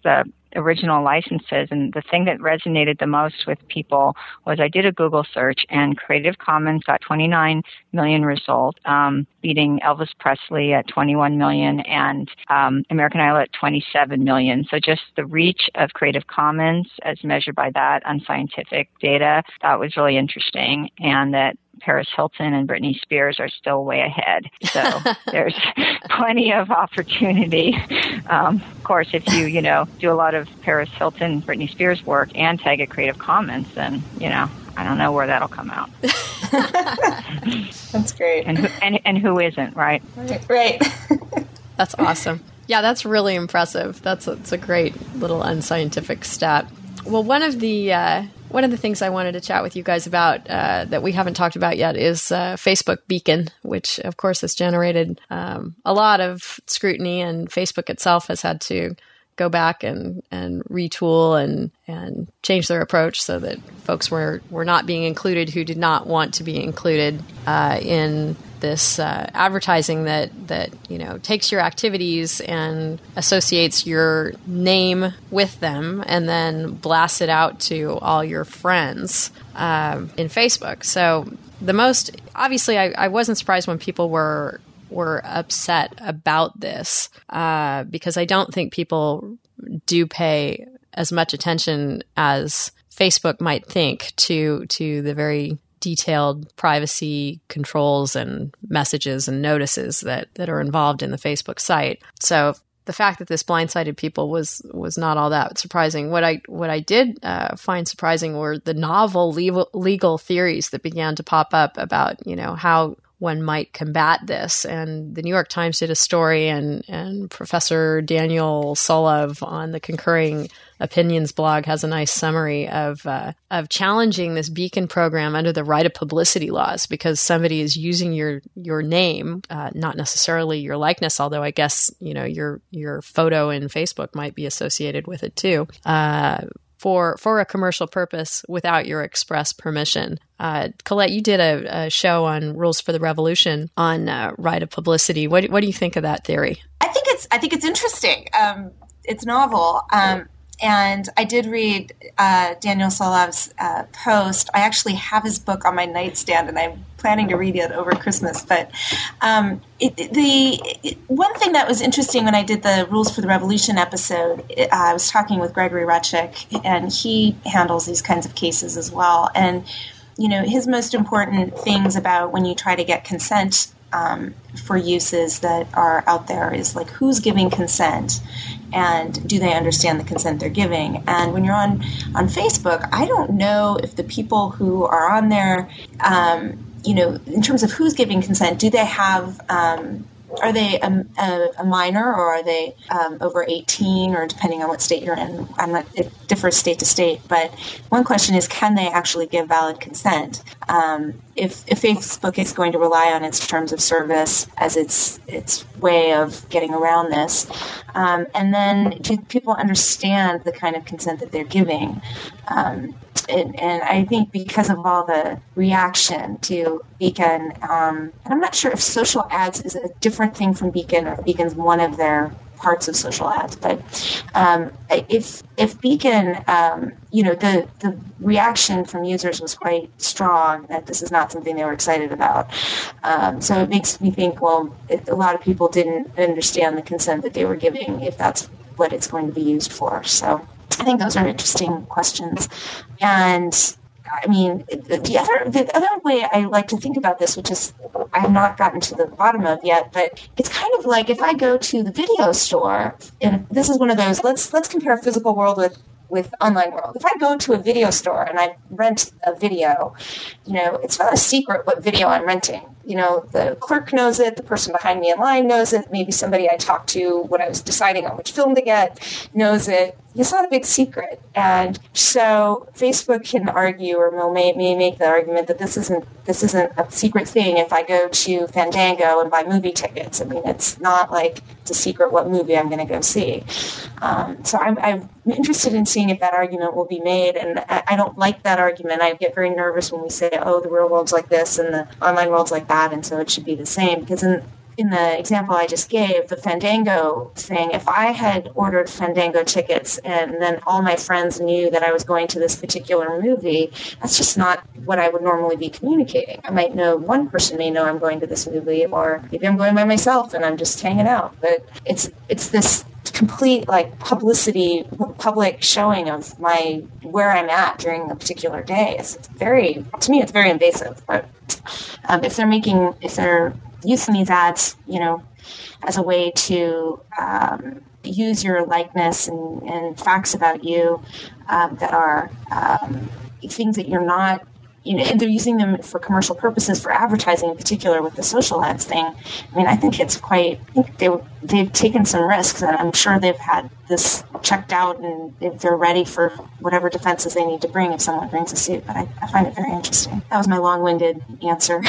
original licenses. And the thing that resonated the most with people was I did a Google search, and Creative Commons got twenty-nine million results, um, beating Elvis Presley at twenty-one million and um, American Idol at twenty-seven million. So just the reach of Creative Commons as measured by that unscientific data, that was really interesting. And that Paris Hilton and Britney Spears are still way ahead. So there's plenty of opportunity. Um, of course, if you, you know, do a lot of Paris Hilton, Britney Spears work and tag it Creative Commons, then, you know, I don't know where that'll come out. That's great. And who, and, and who isn't, right? Right. right. That's awesome. Yeah, that's really impressive. That's a, that's a great little unscientific stat. Well, one of the uh, one of the things I wanted to chat with you guys about uh, that we haven't talked about yet is uh, Facebook Beacon, which of course has generated um, a lot of scrutiny, and Facebook itself has had to go back and, and retool and, and change their approach so that folks were, were not being included who did not want to be included uh, in this uh, advertising that, that, you know, takes your activities and associates your name with them and then blasts it out to all your friends um, in Facebook. So the most, obviously, I, I wasn't surprised when people were were upset about this uh, because I don't think people do pay as much attention as Facebook might think to to the very detailed privacy controls and messages and notices that, that are involved in the Facebook site. So the fact that this blindsided people was was not all that surprising. What I what I did uh, find surprising were the novel legal, legal theories that began to pop up about, you know, how one might combat this. And the New York Times did a story, and, and Professor Daniel Solove on the Concurring Opinions blog has a nice summary of uh, of challenging this Beacon program under the right of publicity laws, because somebody is using your your name, uh, not necessarily your likeness, although I guess, you know, your your photo in Facebook might be associated with it too. Uh, for for a commercial purpose without your express permission. Uh, Colette, you did a, a show on Rules for the Revolution on uh, right of publicity. What what do you think of that theory? I think it's I think it's interesting. Um, it's novel. Um, And I did read uh, Daniel Solove's uh, post. I actually have his book on my nightstand, and I'm planning to read it over Christmas. But um, it, the it, one thing that was interesting when I did the Rules for the Revolution episode, it, uh, I was talking with Gregory Rutchick, and he handles these kinds of cases as well. And, you know, his most important things about when you try to get consent um, for uses that are out there is, like, who's giving consent? And do they understand the consent they're giving? And when you're on, on Facebook, I don't know if the people who are on there, um, you know, in terms of who's giving consent, do they have, um, are they a, a, a minor, or are they um, over eighteen, or depending on what state you're in? I'm not, it differs state to state. But one question is, can they actually give valid consent? Um, if, if Facebook is going to rely on its terms of service as its its way of getting around this, um, and then do people understand the kind of consent that they're giving? Um, and, and I think because of all the reaction to Beacon, um, and I'm not sure if social ads is a different thing from Beacon, or Beacon's one of their parts of social ads, but um, if if Beacon, um, you know, the, the reaction from users was quite strong that this is not something they were excited about. Um, so it makes me think, well, it, a lot of people didn't understand the consent that they were giving, if that's what it's going to be used for. So I think those are interesting questions. And I mean, the other the other way I like to think about this, which is I have not gotten to the bottom of yet, but it's kind of like if I go to the video store, and this is one of those, let's let's compare a physical world with, with online world. If I go to a video store and I rent a video, you know, it's not a secret what video I'm renting. You know, the clerk knows it, the person behind me in line knows it, maybe somebody I talked to when I was deciding on which film to get knows it. It's not a big secret. And so Facebook can argue, or may, may make the argument that this isn't this isn't a secret thing if I go to Fandango and buy movie tickets. I mean, it's not like it's a secret what movie I'm going to go see. Um, so I'm, I'm interested in seeing if that argument will be made. And I, I don't like that argument. I get very nervous when we say, oh, the real world's like this and the online world's like that, and so it should be the same. Because in in the example I just gave, the Fandango thing, if I had ordered Fandango tickets and then all my friends knew that I was going to this particular movie, that's just not what I would normally be communicating. I might know, one person may know I'm going to this movie, or maybe I'm going by myself and I'm just hanging out. But it's it's this complete like publicity, public showing of my where I'm at during a particular day. It's, it's very, to me, it's very invasive. But um, if they're making, if they're using these ads, you know, as a way to um, use your likeness and, and facts about you um, that are um, things that you're not, you know, and they're using them for commercial purposes, for advertising in particular with the social ads thing. I mean, I think it's quite, I think they, they've taken some risks, and I'm sure they've had this checked out and they're ready for whatever defenses they need to bring if someone brings a suit. But I, I find it very interesting. That was my long-winded answer.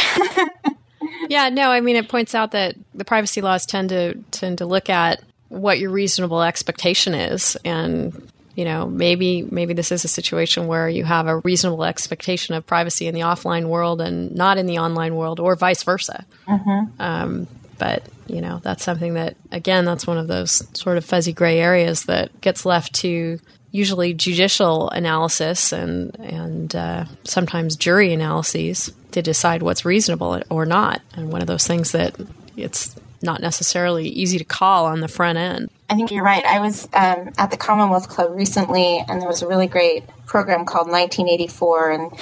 Yeah, no, I mean, it points out that the privacy laws tend to tend to look at what your reasonable expectation is. And, you know, maybe maybe this is a situation where you have a reasonable expectation of privacy in the offline world and not in the online world, or vice versa. Mm-hmm. Um, but, you know, that's something that, again, that's one of those sort of fuzzy gray areas that gets left to usually judicial analysis and, and uh, sometimes jury analyses to decide what's reasonable or not. And one of those things that it's not necessarily easy to call on the front end. I think you're right. I was um, at the Commonwealth Club recently, and there was a really great program called nineteen eighty-four, and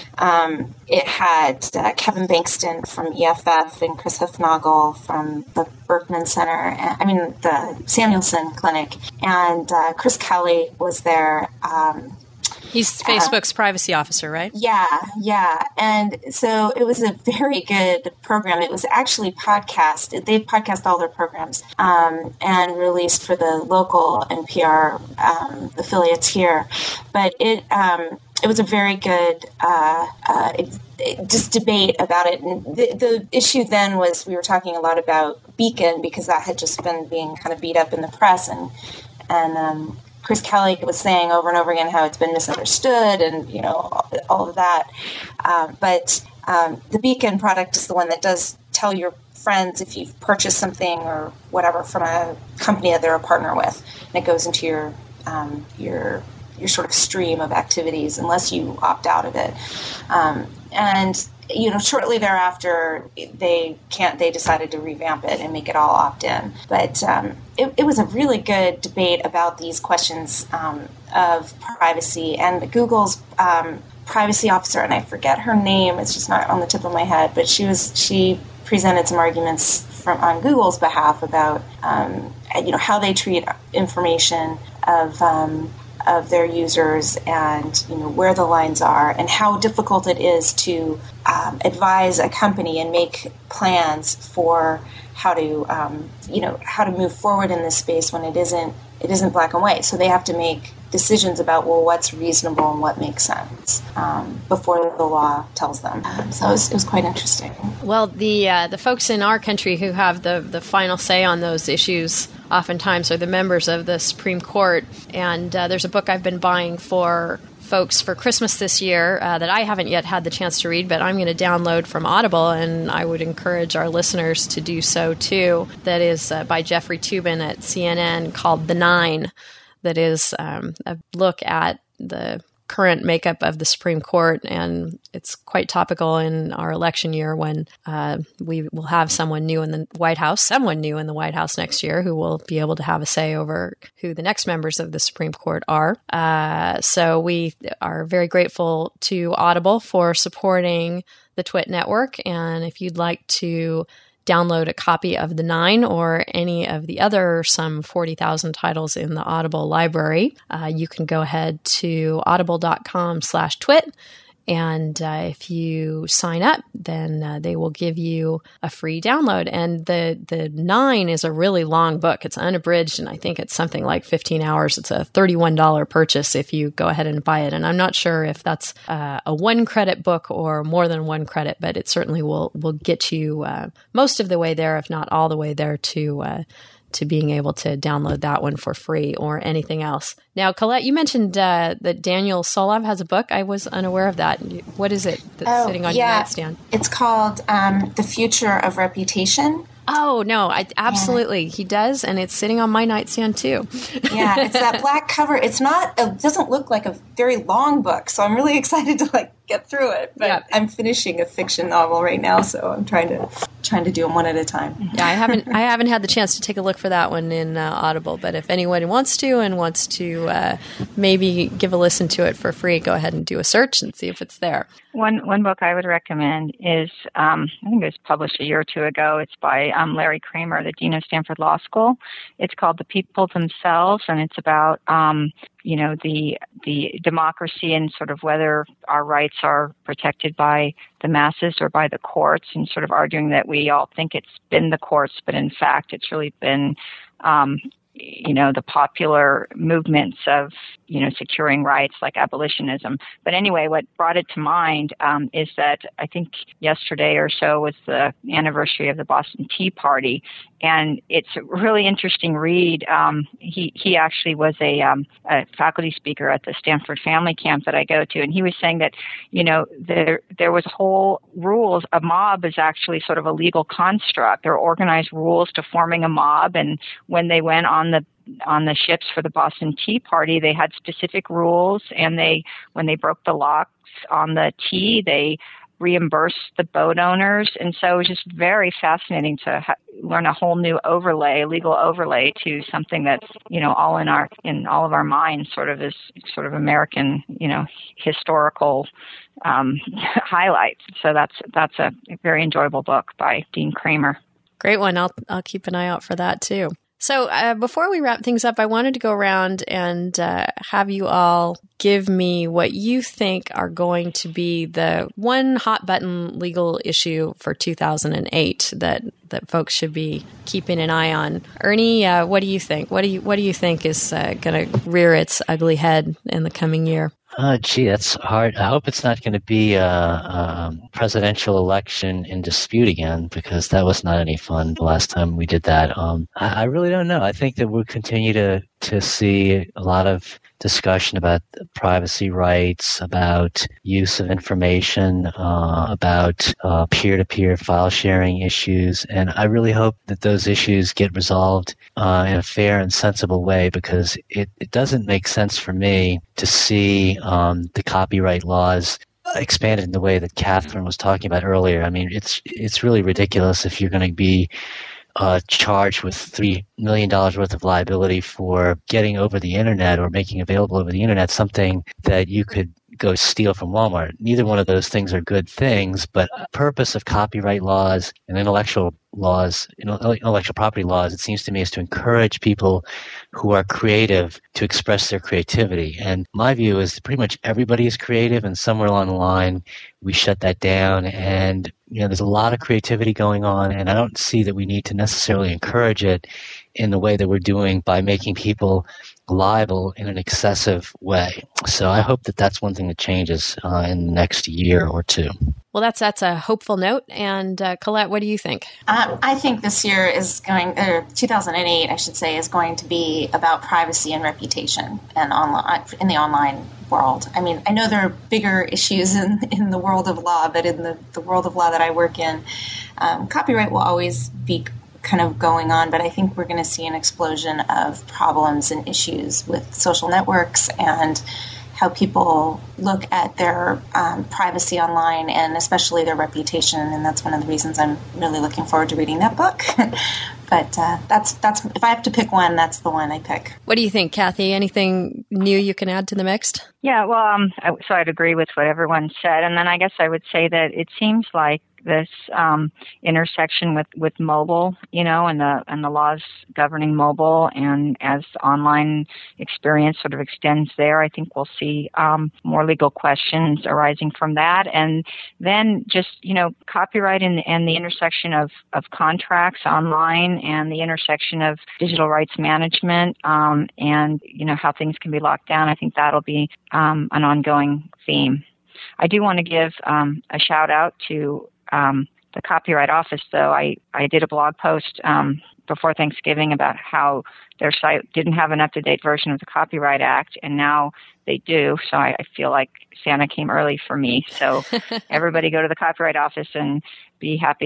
um, it had uh, Kevin Bankston from E F F and Chris Hufnagel from the Berkman Center, I mean, the Samuelson Clinic, and uh, Chris Kelly was there. Um, He's Facebook's uh, privacy officer, right? Yeah, yeah. And so it was a very good program. It was actually podcast. They podcast all their programs um, and released for the local N P R um, affiliates here. But it um, it was a very good uh, uh, it, it, just debate about it. And the, the issue then was we were talking a lot about Beacon, because that had just been being kind of beat up in the press, and and um, Chris Kelly was saying over and over again how it's been misunderstood and, you know, all, all of that. Um, but um, the Beacon product is the one that does tell your friends if you've purchased something or whatever from a company that they're a partner with. And it goes into your um, your your sort of stream of activities unless you opt out of it. Um, and you know, shortly thereafter, they can't. They decided to revamp it and make it all opt-in. But um, it, it was a really good debate about these questions um, of privacy. And Google's um, privacy officer, and I forget her name. It's just not on the tip of my head. But she was she presented some arguments from on Google's behalf about um, you know how they treat information of. Um, of their users, and you know where the lines are, and how difficult it is to um, advise a company and make plans for how to um, you know how to move forward in this space when it isn't it isn't black and white. So they have to make decisions about well what's reasonable and what makes sense um, before the law tells them. Um, so it was, it was quite interesting. Well, the uh, the folks in our country who have the the final say on those issues oftentimes are the members of the Supreme Court. And uh, there's a book I've been buying for folks for Christmas this year uh, that I haven't yet had the chance to read, but I'm going to download from Audible, and I would encourage our listeners to do so too. That is uh, by Jeffrey Toobin at C N N, called The Nine. That is um, a look at the current makeup of the Supreme Court, and it's quite topical in our election year when uh, we will have someone new in the White House, someone new in the White House next year who will be able to have a say over who the next members of the Supreme Court are. Uh, so we are very grateful to Audible for supporting the Twit Network, and if you'd like to download a copy of The Nine or any of the other some forty thousand titles in the Audible library, uh, you can go ahead to audible.com slash twit. And uh, if you sign up, then uh, they will give you a free download. And the, the Nine is a really long book. It's unabridged, and I think it's something like fifteen hours. It's a thirty-one dollars purchase if you go ahead and buy it. And I'm not sure if that's uh, a one credit book or more than one credit, but it certainly will, will get you uh, most of the way there, if not all the way there, to uh, to being able to download that one for free or anything else. Now, Colette, you mentioned uh, that Daniel Solove has a book. I was unaware of that. What is it that's oh, sitting on yeah. your nightstand? It's called um, The Future of Reputation. Oh, no, I, absolutely. Yeah. He does, and it's sitting on my nightstand, too. Yeah, it's that black cover. It's not, it doesn't look like a very long book, so I'm really excited to, like, get through it. But yeah. I'm finishing a fiction novel right now, so I'm trying to trying to do them one at a time. Yeah, I haven't I haven't had the chance to take a look for that one in uh, Audible, but if anyone wants to and wants to uh, maybe give a listen to it for free, go ahead and do a search and see if it's there. One one book I would recommend is, um, I think it was published a year or two ago. It's by um, Larry Kramer, the Dean of Stanford Law School. It's called The People Themselves, and it's about, um, you know, the the democracy and sort of whether our rights are protected by the masses or by the courts, and sort of arguing that we all think it's been the courts, but in fact it's really been um, you know, the popular movements of, you know, securing rights like abolitionism. But anyway, what brought it to mind um, is that I think yesterday or so was the anniversary of the Boston Tea Party, and it's a really interesting read. Um, he he actually was a, um, a faculty speaker at the Stanford Family Camp that I go to, and he was saying that, you know, there there was whole rules. A mob is actually sort of a legal construct. There are organized rules to forming a mob, and when they went on the on the ships for the Boston Tea Party, they had specific rules, and they when they broke the locks on the tea, they reimbursed the boat owners. And so it was just very fascinating to ha- learn a whole new overlay, legal overlay to something that's, you know, all in our in all of our minds, sort of as sort of American, you know, historical um, highlights. So that's that's a very enjoyable book by Dean Kramer. Great one. I'll I'll keep an eye out for that too. So uh, before we wrap things up, I wanted to go around and uh, have you all give me what you think are going to be the one hot button legal issue for two thousand eight that that folks should be keeping an eye on. Ernie, uh, what do you think? What do you what do you think is uh, going to rear its ugly head in the coming year? Oh, gee, that's hard. I hope it's not going to be a, a presidential election in dispute again, because that was not any fun the last time we did that. Um, I, I really don't know. I think that we'll continue to, to see a lot of discussion about privacy rights, about use of information, uh, about uh, peer-to-peer file sharing issues. And I really hope that those issues get resolved uh, in a fair and sensible way, because it, it doesn't make sense for me to see um, the copyright laws expanded in the way that Catherine was talking about earlier. I mean, it's it's really ridiculous if you're going to be Uh, charged with three million dollars worth of liability for getting over the internet or making available over the internet something that you could go steal from Walmart. Neither one of those things are good things, but the purpose of copyright laws and intellectual laws, intellectual property laws, it seems to me, is to encourage people who are creative to express their creativity. And my view is that pretty much everybody is creative, and somewhere along the line we shut that down. And you know, there's a lot of creativity going on, and I don't see that we need to necessarily encourage it in the way that we're doing by making people liable in an excessive way. So I hope that that's one thing that changes uh, in the next year or two. Well, that's that's a hopeful note. And uh, Colette, what do you think? Um, I think this year is going, or two thousand eight, I should say, is going to be about privacy and reputation and online in the online world. I mean, I know there are bigger issues in, in the world of law, but in the, the world of law that I work in, um, copyright will always be kind of going on, but I think we're going to see an explosion of problems and issues with social networks and how people look at their um, privacy online, and especially their reputation. And that's one of the reasons I'm really looking forward to reading that book. But uh, that's that's if I have to pick one, that's the one I pick. What do you think, Kathy? Anything new you can add to the mix? Yeah, well, um, I, so I'd agree with what everyone said, and then I guess I would say that it seems like this um, intersection with, with mobile, you know, and the and the laws governing mobile, and as online experience sort of extends there, I think we'll see um, more legal questions arising from that. And then just, you know, copyright and, and the intersection of, of contracts online, and the intersection of digital rights management, um, and, you know, how things can be locked down. I think that'll be um, an ongoing theme. I do want to give um, a shout out to Um, the Copyright Office, though. I, I did a blog post um, before Thanksgiving about how their site didn't have an up-to-date version of the Copyright Act, and now they do. So I, I feel like Santa came early for me. So everybody go to the Copyright Office and be happy that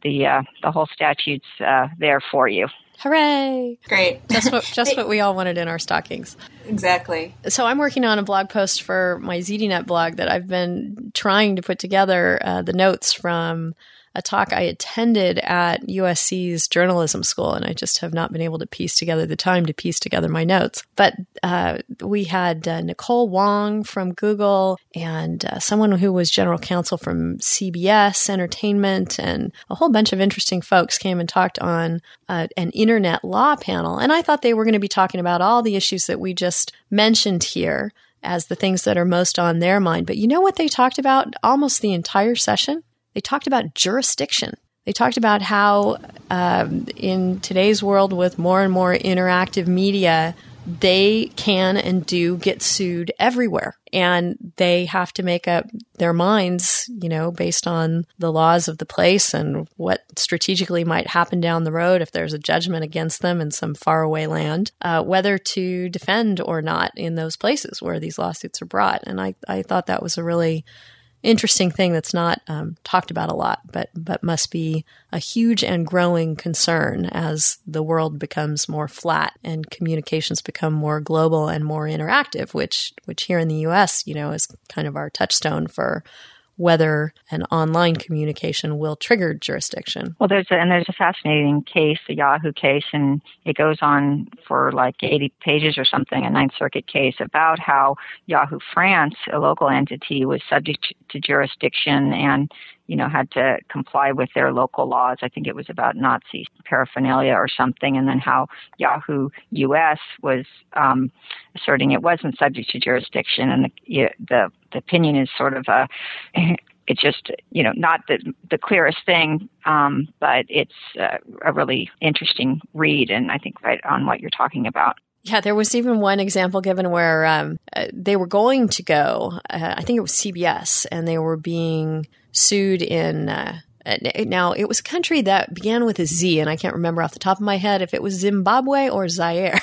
the uh, the whole statute's uh, there for you. Hooray! Great. Just what just what we all wanted in our stockings. Exactly. So I'm working on a blog post for my ZDNet blog that I've been trying to put together uh, the notes from a talk I attended at U S C's journalism school, and I just have not been able to piece together the time to piece together my notes. But uh, we had uh, Nicole Wong from Google and uh, someone who was general counsel from C B S Entertainment, and a whole bunch of interesting folks came and talked on uh, an internet law panel. And I thought they were going to be talking about all the issues that we just mentioned here as the things that are most on their mind. But you know what they talked about almost the entire session? They talked about jurisdiction. They talked about how um, in today's world with more and more interactive media, they can and do get sued everywhere. And they have to make up their minds, you know, based on the laws of the place and what strategically might happen down the road if there's a judgment against them in some faraway land, uh, whether to defend or not in those places where these lawsuits are brought. And I, I thought that was a really interesting thing that's not um, talked about a lot, but but must be a huge and growing concern as the world becomes more flat and communications become more global and more interactive, which which here in the U S, you know, is kind of our touchstone for whether an online communication will trigger jurisdiction. Well, there's a, and there's a fascinating case, the Yahoo case, and it goes on for like eighty pages or something, a Ninth Circuit case about how Yahoo France, a local entity, was subject to jurisdiction and, you know, had to comply with their local laws. I think it was about Nazi paraphernalia or something, and then how Yahoo U S was um, asserting it wasn't subject to jurisdiction, and the the, the opinion is sort of a it's just, you know, not the the clearest thing, um, but it's uh, a really interesting read, and I think right on what you're talking about. Yeah, there was even one example given where um, uh, they were going to go, uh, I think it was C B S, and they were being sued in, uh, now it was a country that began with a Z, and I can't remember off the top of my head if it was Zimbabwe or Zaire,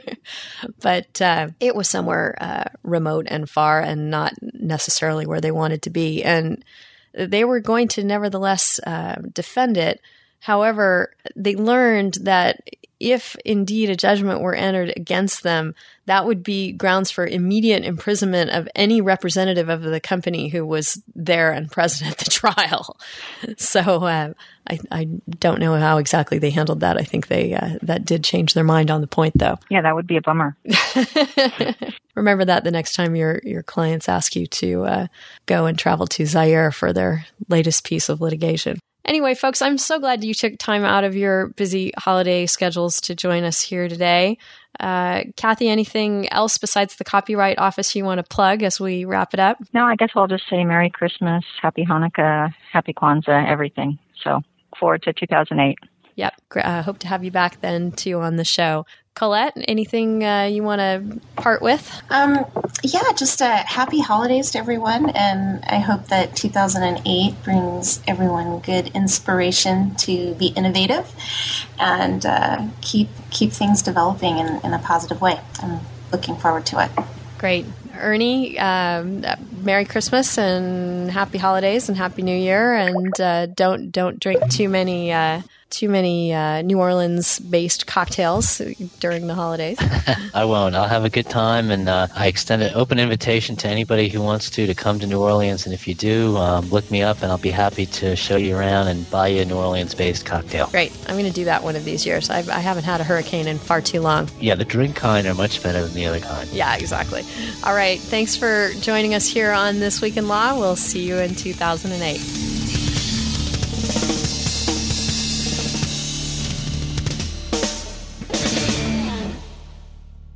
but uh, it was somewhere uh, remote and far and not necessarily where they wanted to be. And they were going to nevertheless uh, defend it. However, they learned that if indeed a judgment were entered against them, that would be grounds for immediate imprisonment of any representative of the company who was there and present at the trial. So uh, I, I don't know how exactly they handled that. I think they uh, that did change their mind on the point, though. Yeah, that would be a bummer. Remember that the next time your your clients ask you to uh, go and travel to Zaire for their latest piece of litigation. Anyway, folks, I'm so glad you took time out of your busy holiday schedules to join us here today. Uh, Kathy, anything else besides the Copyright Office you want to plug as we wrap it up? No, I guess I'll just say Merry Christmas, Happy Hanukkah, Happy Kwanzaa, everything. So, forward to two thousand eight. Yep. I uh, hope to have you back then, too, on the show. Colette, anything uh, you want to part with? Um, yeah, just uh, happy holidays to everyone, and I hope that two thousand eight brings everyone good inspiration to be innovative and uh, keep keep things developing in, in a positive way. I'm looking forward to it. Great. Ernie, um, Merry Christmas and Happy Holidays and Happy New Year, and uh, don't don't drink too many uh, too many uh, New Orleans-based cocktails during the holidays. I won't. I'll have a good time, and uh, I extend an open invitation to anybody who wants to to come to New Orleans. And if you do, um, look me up, and I'll be happy to show you around and buy you a New Orleans-based cocktail. Great. I'm going to do that one of these years. I've, I haven't had a hurricane in far too long. Yeah, the drink kind are much better than the other kind. Yeah, exactly. All right. Thanks for joining us here on This Week in Law. We'll see you in two thousand eight.